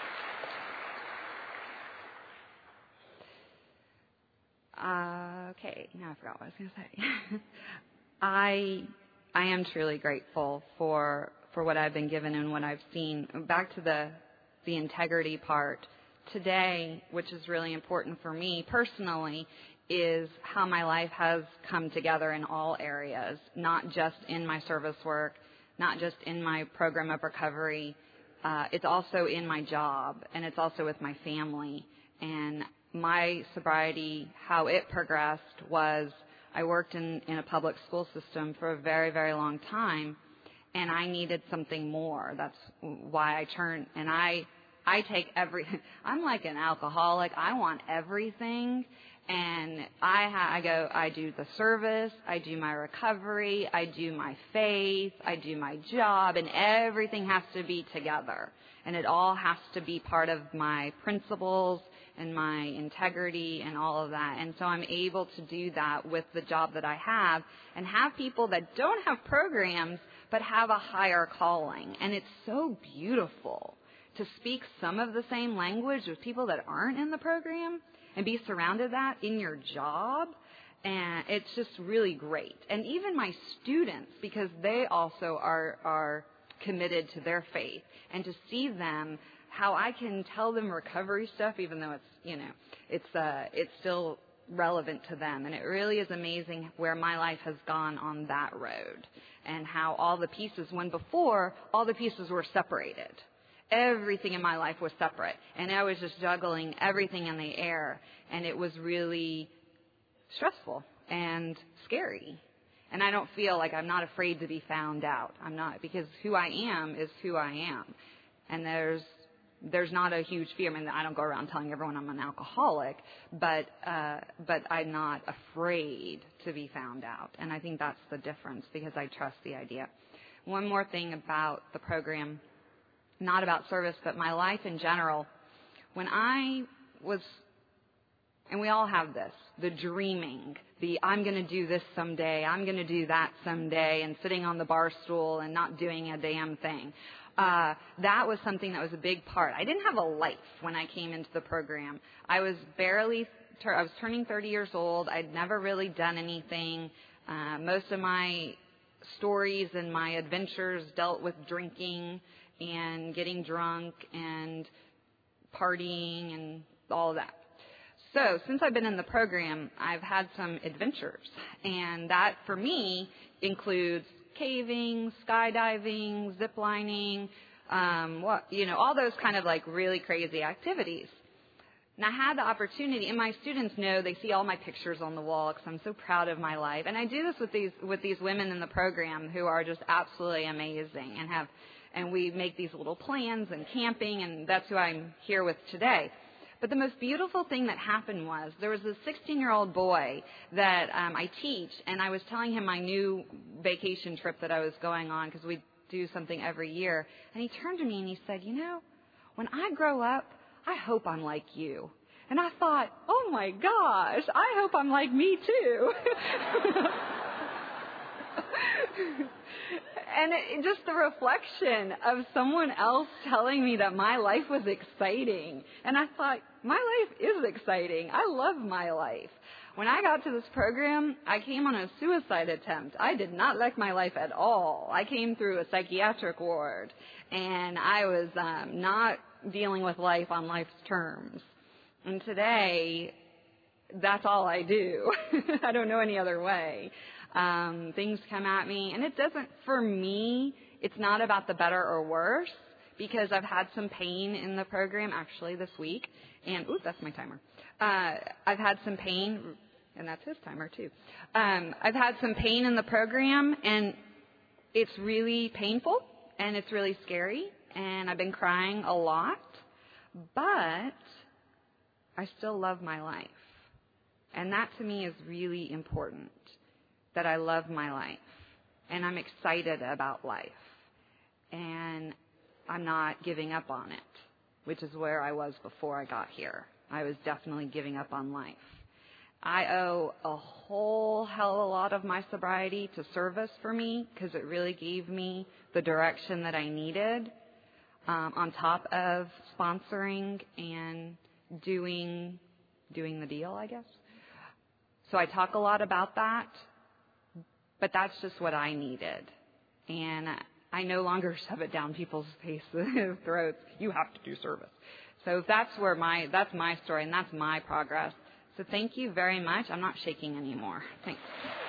Uh, okay, now I forgot what I was going to say. I I am truly grateful for for what I've been given and what I've seen. Back to the the integrity part. Today, which is really important for me personally, is how my life has come together in all areas, not just in my service work, not just in my program of recovery. Uh, it's also in my job, and it's also with my family. And my sobriety, how it progressed was I worked in, in a public school system for a very, very long time, and I needed something more. That's why I turned, and I I take every, I'm like an alcoholic. I want everything. And I, ha, I go, I do the service, I do my recovery, I do my faith, I do my job, and everything has to be together. And it all has to be part of my principles and my integrity and all of that. And so I'm able to do that with the job that I have and have people that don't have programs but have a higher calling. And it's so beautiful to speak some of the same language with people that aren't in the program and be surrounded that in your job. And it's just really great. And even my students, because they also are, are committed to their faith, and to see them, how I can tell them recovery stuff, even though it's, you know, it's, uh, it's still relevant to them. And it really is amazing where my life has gone on that road, and how all the pieces, when before, all the pieces were separated. Everything in my life was separate, and I was just juggling everything in the air, and it was really stressful and scary. And I don't feel like I'm not afraid to be found out. I'm not, because who I am is who I am, and there's there's not a huge fear. I mean, I don't go around telling everyone I'm an alcoholic, but uh, but I'm not afraid to be found out, and I think that's the difference, because I trust the idea. One more thing about the program. Not about service, but my life in general. When I was, and we all have this, the dreaming, the I'm going to do this someday, I'm going to do that someday, and sitting on the bar stool and not doing a damn thing. Uh, that was something that was a big part. I didn't have a life when I came into the program. I was barely, I was turning thirty years old. I'd never really done anything. Uh, most of my stories and my adventures dealt with drinking and getting drunk and partying and all of that. So since I've been in the program, I've had some adventures. And that, for me, includes caving, skydiving, ziplining, um, what, you know, all those kind of like really crazy activities. And I had the opportunity, and my students know, they see all my pictures on the wall because I'm so proud of my life. And I do this with these with these women in the program who are just absolutely amazing, and have And we make these little plans and camping, and that's who I'm here with today. But the most beautiful thing that happened was there was this sixteen-year-old boy that um, I teach, and I was telling him my new vacation trip that I was going on, because we do something every year. And he turned to me and he said, you know, when I grow up, I hope I'm like you. And I thought, oh, my gosh, I hope I'm like me, too. And it, just the reflection of someone else telling me that my life was exciting. And I thought, my life is exciting. I love my life. When I got to this program, I came on a suicide attempt. I did not like my life at all. I came through a psychiatric ward, and I was um, not dealing with life on life's terms. And today, that's all I do. I don't know any other way. Um, things come at me, and it doesn't, for me, it's not about the better or worse, because I've had some pain in the program, actually, this week, and, ooh, that's my timer. Uh, I've had some pain, and that's his timer, too. Um, I've had some pain in the program, and it's really painful, and it's really scary, and I've been crying a lot, but I still love my life, and that, to me, is really important. That I love my life, and I'm excited about life, and I'm not giving up on it, which is where I was before I got here. I was definitely giving up on life. I owe a whole hell of a lot of my sobriety to service for me, because it really gave me the direction that I needed, um, on top of sponsoring and doing doing the deal, I guess. So I talk a lot about that, but that's just what I needed. And I no longer shove it down people's faces, throats. You have to do service. So that's where my, that's my story, and that's my progress. So thank you very much. I'm not shaking anymore. Thanks.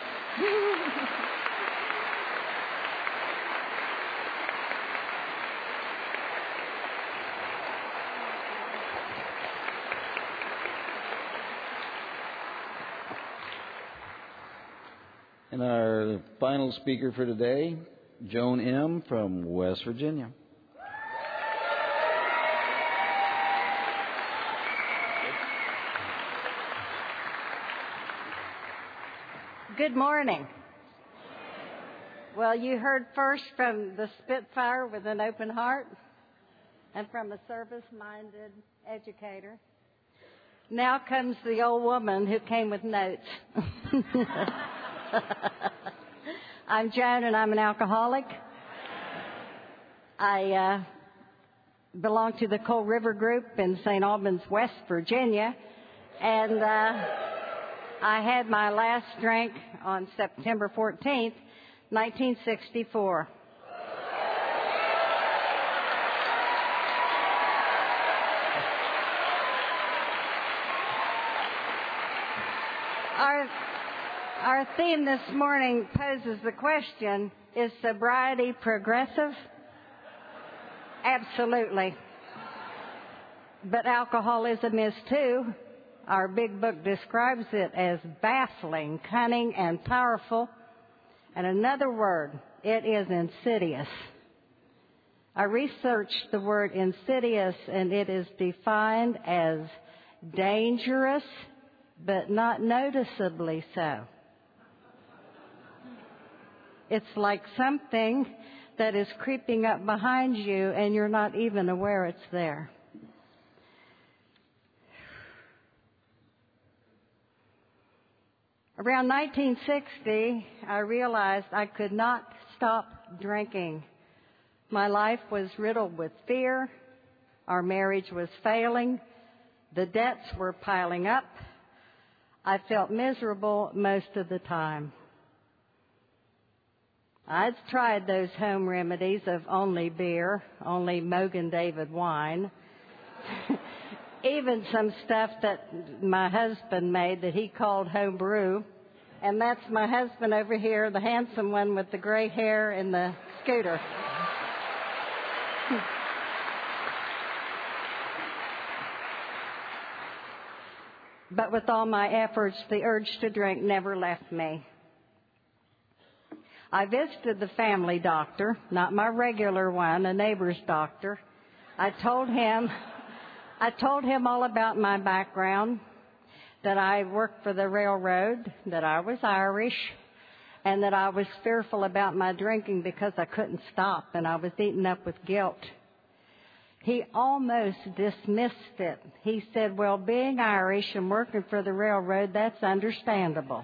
And our final speaker for today, Joan M. from West Virginia. Good morning. Well, you heard first from the Spitfire with an open heart and from a service-minded educator. Now comes the old woman who came with notes. I'm Joan, and I'm an alcoholic. I uh, belong to the Coal River Group in Saint Albans, West Virginia, and uh, I had my last drink on September fourteenth, nineteen sixty-four. Our, our theme this morning poses the question, is sobriety progressive? Absolutely. But alcoholism is too. Our big book describes it as baffling, cunning, and powerful. And another word, it is insidious. I researched the word insidious, and it is defined as dangerous, but not noticeably so. It's like something that is creeping up behind you, and you're not even aware it's there. Around nineteen sixty, I realized I could not stop drinking. My life was riddled with fear. Our marriage was failing. The debts were piling up. I felt miserable most of the time. I'd tried those home remedies of only beer, only Mogan David wine, even some stuff that my husband made that he called home brew. And that's my husband over here, the handsome one with the gray hair and the scooter. But with all my efforts, the urge to drink never left me. I visited the family doctor, not my regular one, a neighbor's doctor. I told him, I told him all about my background, that I worked for the railroad, that I was Irish, and that I was fearful about my drinking because I couldn't stop and I was eaten up with guilt. He almost dismissed it. He said, well, being Irish and working for the railroad, that's understandable.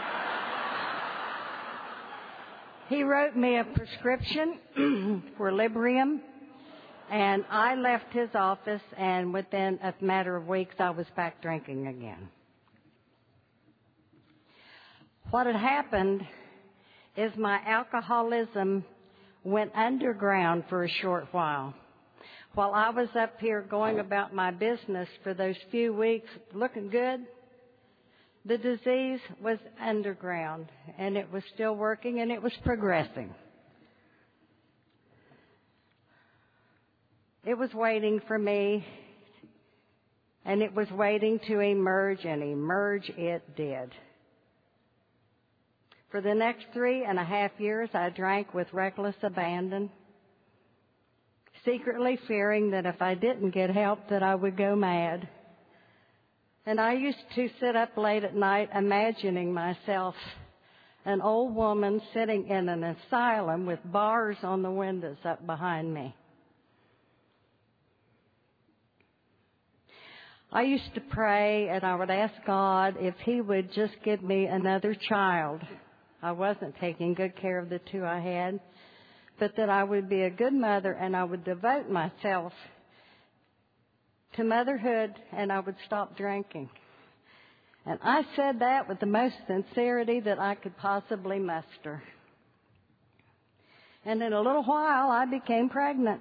He wrote me a prescription for Librium, and I left his office, and within a matter of weeks, I was back drinking again. What had happened is my alcoholism went underground for a short while. While I was up here going about my business for those few weeks looking good, the disease was underground, and it was still working, and it was progressing. It was waiting for me, and it was waiting to emerge, and emerge it did. For the next three and a half years, I drank with reckless abandon, secretly fearing that if I didn't get help, that I would go mad. And I used to sit up late at night imagining myself an old woman sitting in an asylum with bars on the windows up behind me. I used to pray, and I would ask God if He would just give me another child. I wasn't taking good care of the two I had, but that I would be a good mother and I would devote myself to motherhood, and I would stop drinking. And I said that with the most sincerity that I could possibly muster. And in a little while, I became pregnant.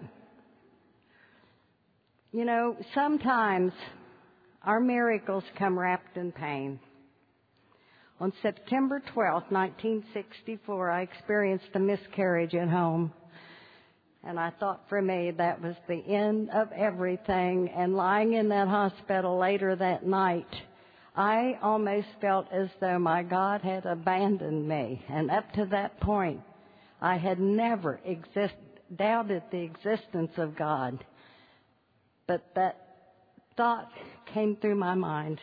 You know, sometimes our miracles come wrapped in pain. On September twelfth, nineteen sixty-four, I experienced a miscarriage at home. And I thought for me that was the end of everything. And lying in that hospital later that night, I almost felt as though my God had abandoned me. And up to that point, I had never exist, doubted the existence of God. But that thought came through my mind.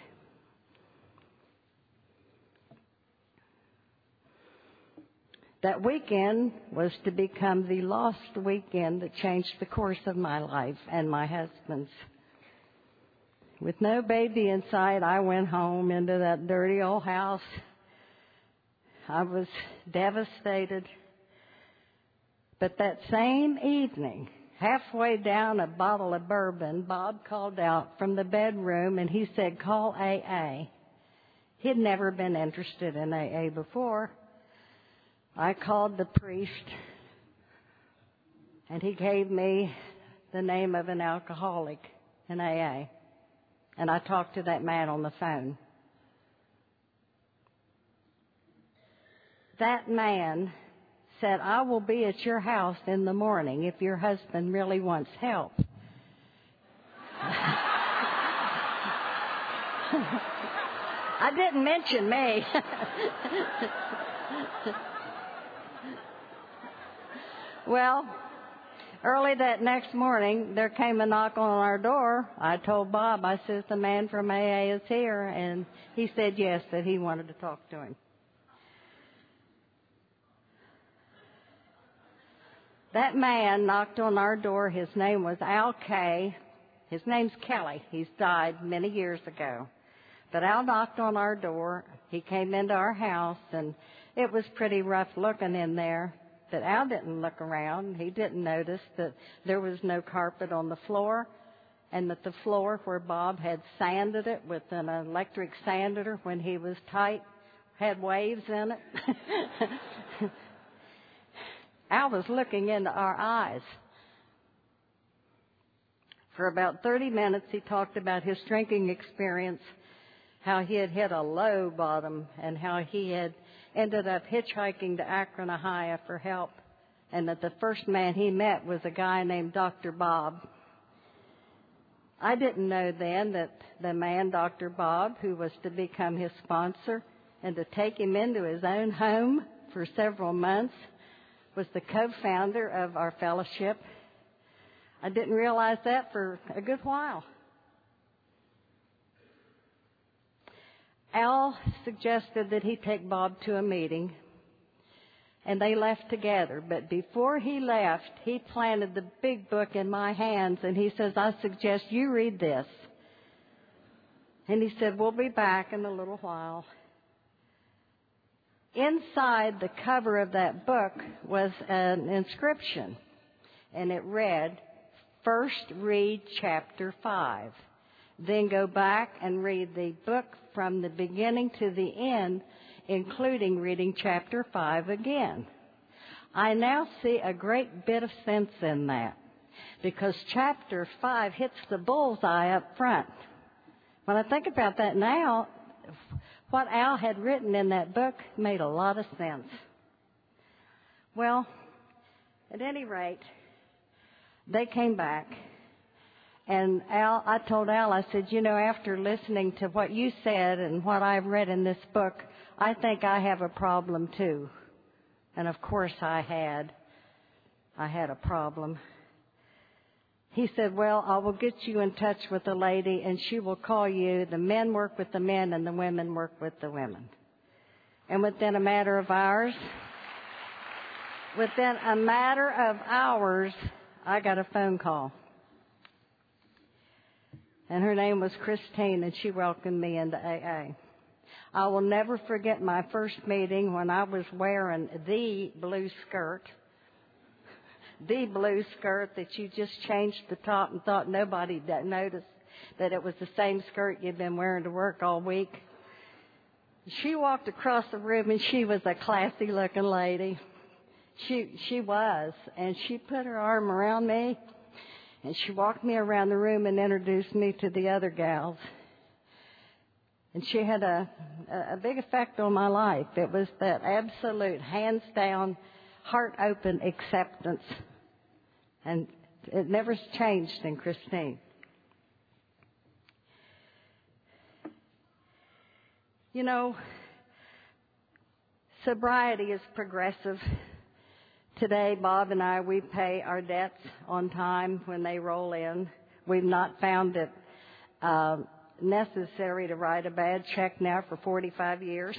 That weekend was to become the lost weekend that changed the course of my life and my husband's. With no baby in sight, I went home into that dirty old house. I was devastated. But that same evening, halfway down a bottle of bourbon, Bob called out from the bedroom and he said, "Call A A." He'd never been interested in A A before. I called the priest, and he gave me the name of an alcoholic in A A. And I talked to that man on the phone. That man said, "I will be at your house in the morning if your husband really wants help." I didn't mention me. Well, early that next morning, there came a knock on our door. I told Bob, I says, "The man from A A is here." And he said yes, that he wanted to talk to him. That man knocked on our door. His name was Al Kay. His name's Kelly. He's died many years ago. But Al knocked on our door. He came into our house, and it was pretty rough looking in there. But Al didn't look around. He didn't notice that there was no carpet on the floor, and that the floor where Bob had sanded it with an electric sander when he was tight had waves in it. Al was looking into our eyes. For about thirty minutes, he talked about his drinking experience, how he had hit a low bottom, and how he had ended up hitchhiking to Akron, Ohio for help, and that the first man he met was a guy named Doctor Bob. I didn't know then that the man, Doctor Bob, who was to become his sponsor and to take him into his own home for several months, was the co-founder of our fellowship. I didn't realize that for a good while. Al suggested that he take Bob to a meeting, and they left together. But before he left, he planted the big book in my hands, and he says, "I suggest you read this." And he said, "We'll be back in a little while." Inside the cover of that book was an inscription, and it read, "First read chapter five. Then go back and read the book from the beginning to the end, including reading chapter five again." I now see a great bit of sense in that, because chapter five hits the bullseye up front. When I think about that now, what Al had written in that book made a lot of sense. Well, at any rate, they came back. And Al, I told Al, I said, "You know, after listening to what you said and what I've read in this book, I think I have a problem too." And of course I had. I had a problem. He said, "Well, I will get you in touch with a lady, and she will call you. The men work with the men, and the women work with the women." And within a matter of hours, within a matter of hours, I got a phone call. And her name was Christine, and she welcomed me into A A. I will never forget my first meeting when I was wearing the blue skirt, the blue skirt that you just changed the top and thought nobody noticed that it was the same skirt you'd been wearing to work all week. She walked across the room, and she was a classy-looking lady. She she was, and she put her arm around me, and she walked me around the room and introduced me to the other gals. And she had a, a big effect on my life. It was that absolute, hands-down, heart-open acceptance. And it never changed in Christine. You know, sobriety is progressive. Today, Bob and I, we pay our debts on time when they roll in. We've not found it uh, necessary to write a bad check now for forty-five years.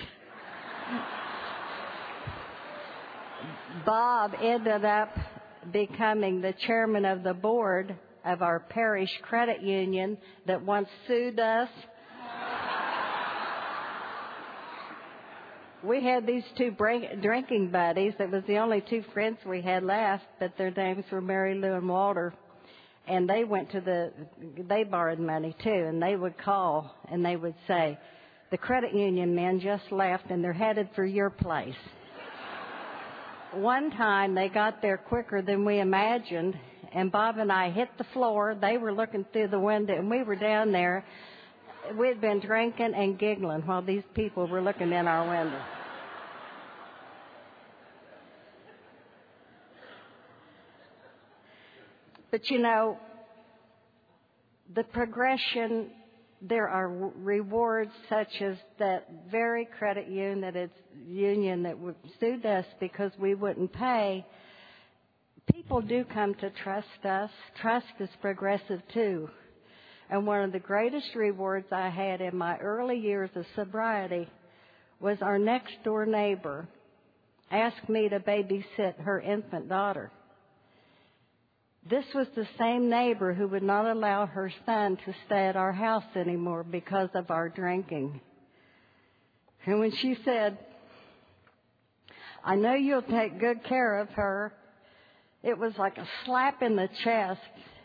Bob ended up becoming the chairman of the board of our parish credit union that once sued us. We had these two break, drinking buddies. It was the only two friends we had left, but their names were Mary Lou and Walter. And they went to the, they borrowed money too, and they would call and they would say, the credit union men just left and they're headed for your place. One time they got there quicker than we imagined, and Bob and I hit the floor. They were looking through the window, and we were down there. We'd been drinking and giggling while these people were looking in our window. But you know, the progression, there are rewards such as that very credit union that, it's, union that sued us because we wouldn't pay. People do come to trust us. Trust is progressive too. And one of the greatest rewards I had in my early years of sobriety was our next door neighbor asked me to babysit her infant daughter. This was the same neighbor who would not allow her son to stay at our house anymore because of our drinking. And when she said, I know you'll take good care of her, it was like a slap in the chest.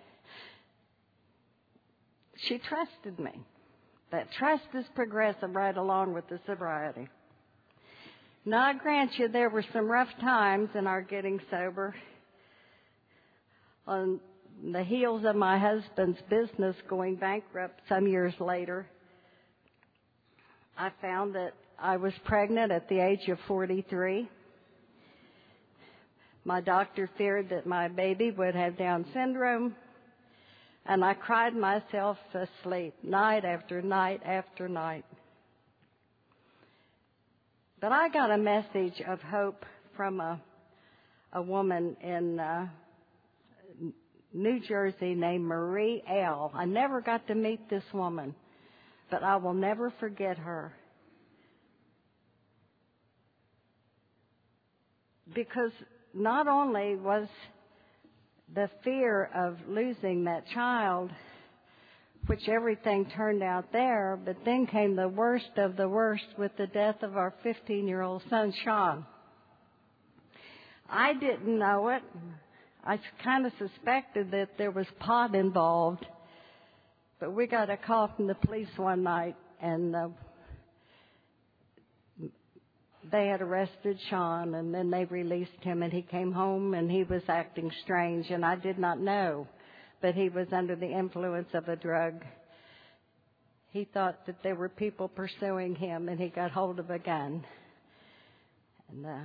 She trusted me. That trust is progressive right along with the sobriety. Now, I grant you there were some rough times in our getting sober. On the heels of my husband's business going bankrupt some years later, I found that I was pregnant at the age of forty-three. My doctor feared that my baby would have Down syndrome. And I cried myself asleep night after night after night. But I got a message of hope from a, a woman in uh, New Jersey named Marie L. I never got to meet this woman, but I will never forget her. Because not only was the fear of losing that child, which everything turned out there, but then came the worst of the worst with the death of our fifteen-year-old son, Sean. I didn't know it. I kind of suspected that there was pot involved, but we got a call from the police one night, and uh, they had arrested Sean, and then they released him, and he came home, and he was acting strange, and I did not know, but he was under the influence of a drug. He thought that there were people pursuing him, and he got hold of a gun. And uh,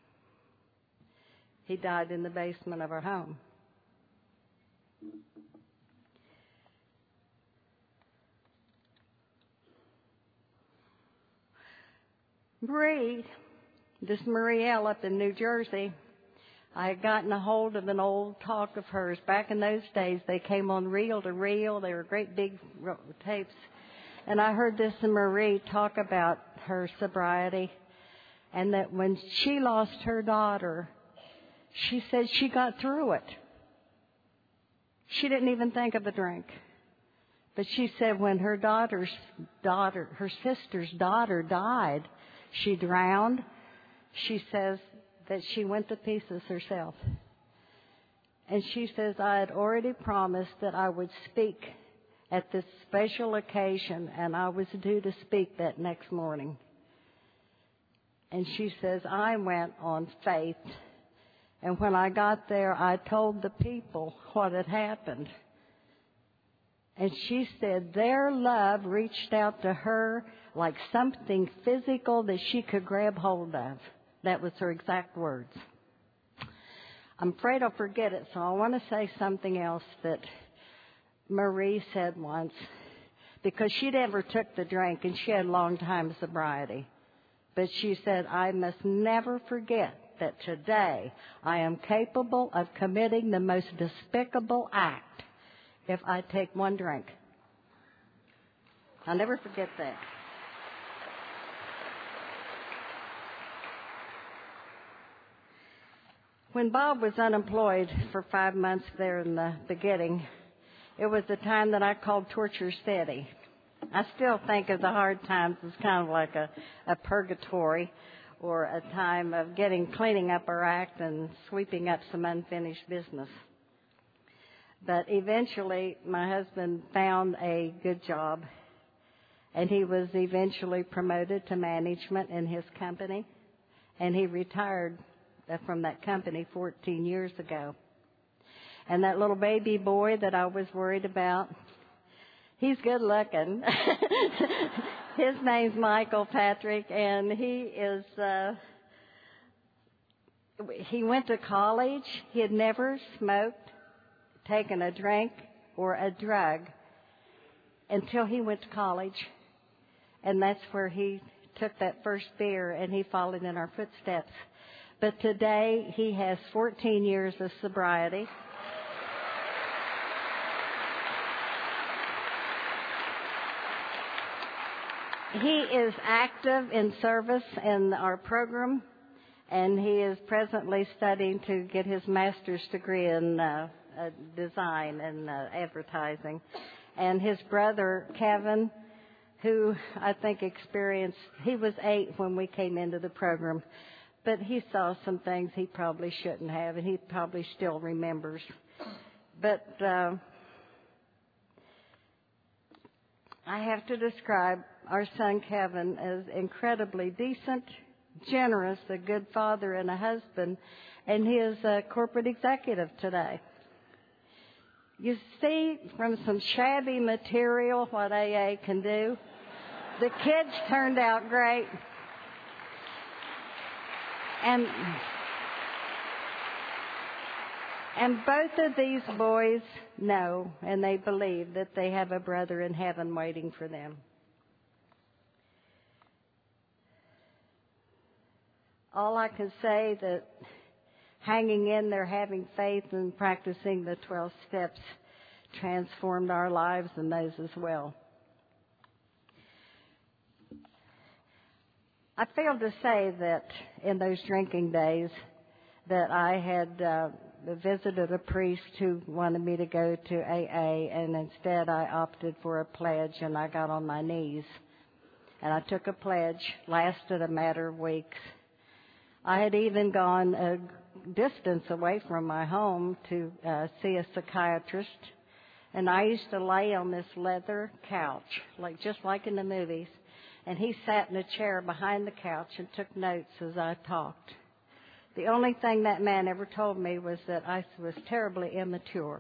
he died in the basement of our home. Marie, this Marielle up in New Jersey, I had gotten a hold of an old talk of hers. Back in those days, they came on reel to reel. They were great big tapes. And I heard this in Marie talk about her sobriety, and that when she lost her daughter, she said she got through it. She didn't even think of a drink. But she said when her daughter's daughter, her sister's daughter died, she drowned. She says that she went to pieces herself. And she says, I had already promised that I would speak at this special occasion, and I was due to speak that next morning. And she says, I went on faith. And when I got there, I told the people what had happened. And she said their love reached out to her like something physical that she could grab hold of. That was her exact words. I'm afraid I'll forget it, so I want to say something else that Marie said once, because she never took the drink and she had long time sobriety. But she said, I must never forget that today I am capable of committing the most despicable act if I take one drink. I'll never forget that. When Bob was unemployed for five months there in the beginning, it was the time that I called Torture City. I still think of the hard times as kind of like a, a purgatory or a time of getting, cleaning up our act and sweeping up some unfinished business. But eventually, my husband found a good job, and he was eventually promoted to management in his company, and he retired from that company fourteen years ago. And that little baby boy that I was worried about, he's good looking. His name's Michael Patrick, and he is, uh, he went to college. He had never smoked, taken a drink, or a drug until he went to college. And that's where he took that first beer, and he followed in our footsteps. But today, he has fourteen years of sobriety. He is active in service in our program, and he is presently studying to get his master's degree in uh, uh, design and uh, advertising. And his brother, Kevin, who I think experienced, he was eight when we came into the program, but he saw some things he probably shouldn't have, and he probably still remembers. But uh, I have to describe our son Kevin as incredibly decent, generous, a good father and a husband, and he is a corporate executive today. You see from some shabby material what A A can do. The kids turned out great. And, and both of these boys know and they believe that they have a brother in heaven waiting for them. All I can say that hanging in there, having faith, and practicing the twelve steps transformed our lives and those as well. I failed to say that in those drinking days that I had uh, visited a priest who wanted me to go to A A, and instead I opted for a pledge, and I got on my knees. And I took a pledge, lasted a matter of weeks. I had even gone a distance away from my home to uh, see a psychiatrist, and I used to lay on this leather couch, like just like in the movies, and he sat in a chair behind the couch and took notes as I talked. The only thing that man ever told me was that I was terribly immature.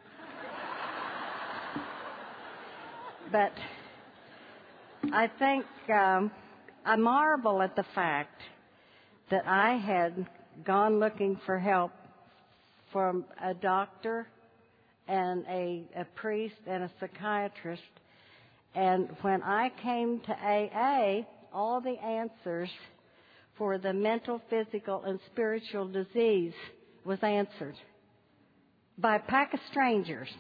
But I think um, I marvel at the fact that I had gone looking for help from a doctor and a, a priest and a psychiatrist. And when I came to A A, all the answers for the mental, physical, and spiritual disease was answered by a pack of strangers.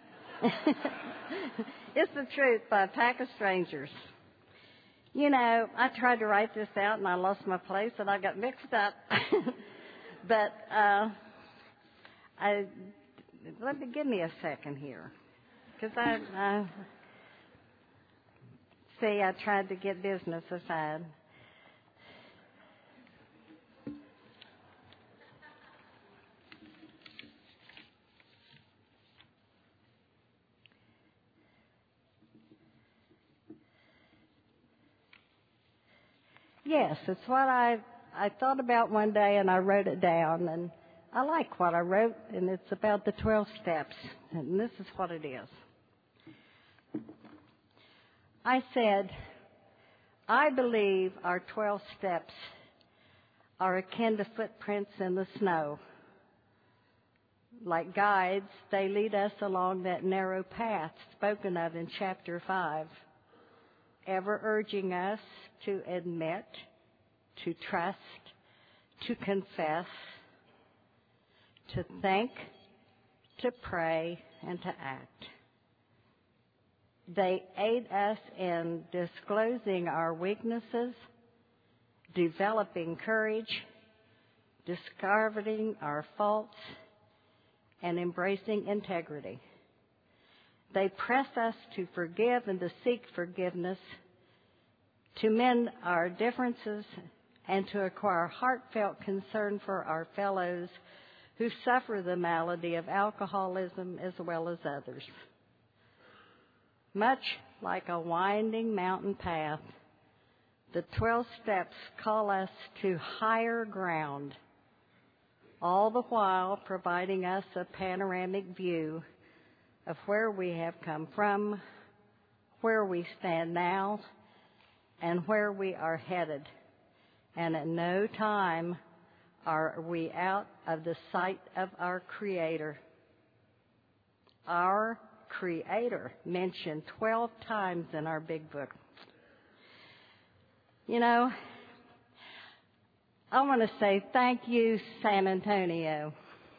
It's the truth, by a pack of strangers. You know, I tried to write this out, and I lost my place, and I got mixed up. But uh, I let me give me a second here, because I, I see I tried to get business aside. Yes, it's what I I thought about one day, and I wrote it down, and I like what I wrote, and it's about the twelve steps, and this is what it is. I said, I believe our twelve steps are akin to footprints in the snow. Like guides, they lead us along that narrow path spoken of in chapter five, ever urging us to admit, to trust, to confess, to think, to pray, and to act. They aid us in disclosing our weaknesses, developing courage, discovering our faults, and embracing integrity. They press us to forgive and to seek forgiveness, to mend our differences, and to acquire heartfelt concern for our fellows who suffer the malady of alcoholism as well as others. Much like a winding mountain path, the twelve steps call us to higher ground, all the while providing us a panoramic view of where we have come from, where we stand now, and where we are headed. And at no time are we out of the sight of our Creator. Our Creator mentioned twelve times in our big book. You know, I want to say thank you, San Antonio.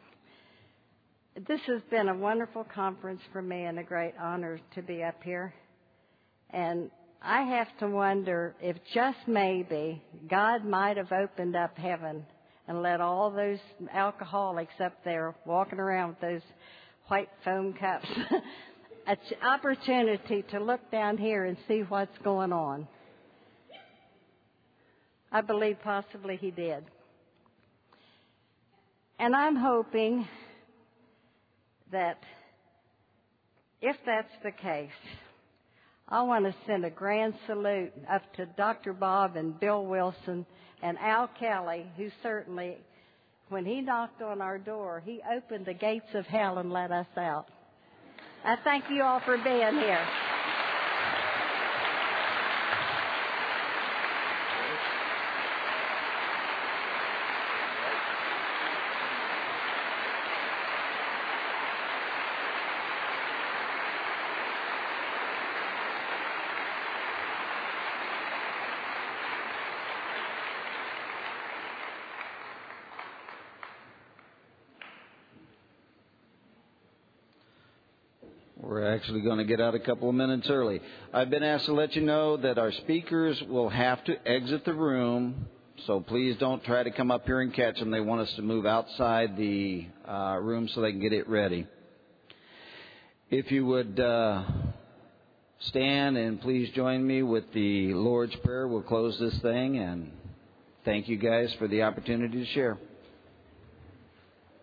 This has been a wonderful conference for me and a great honor to be up here. And I have to wonder if just maybe God might have opened up heaven and let all those alcoholics up there walking around with those white foam cups an opportunity to look down here and see what's going on. I believe possibly he did. And I'm hoping that if that's the case, I want to send a grand salute up to Doctor Bob and Bill Wilson and Al Kelly, who certainly, when he knocked on our door, he opened the gates of hell and let us out. I thank you all for being here. We're actually going to get out a couple of minutes early. I've been asked to let you know that our speakers will have to exit the room, so please don't try to come up here and catch them. They want us to move outside the uh, room so they can get it ready. If you would uh, stand and please join me with the Lord's Prayer, we'll close this thing, and thank you guys for the opportunity to share.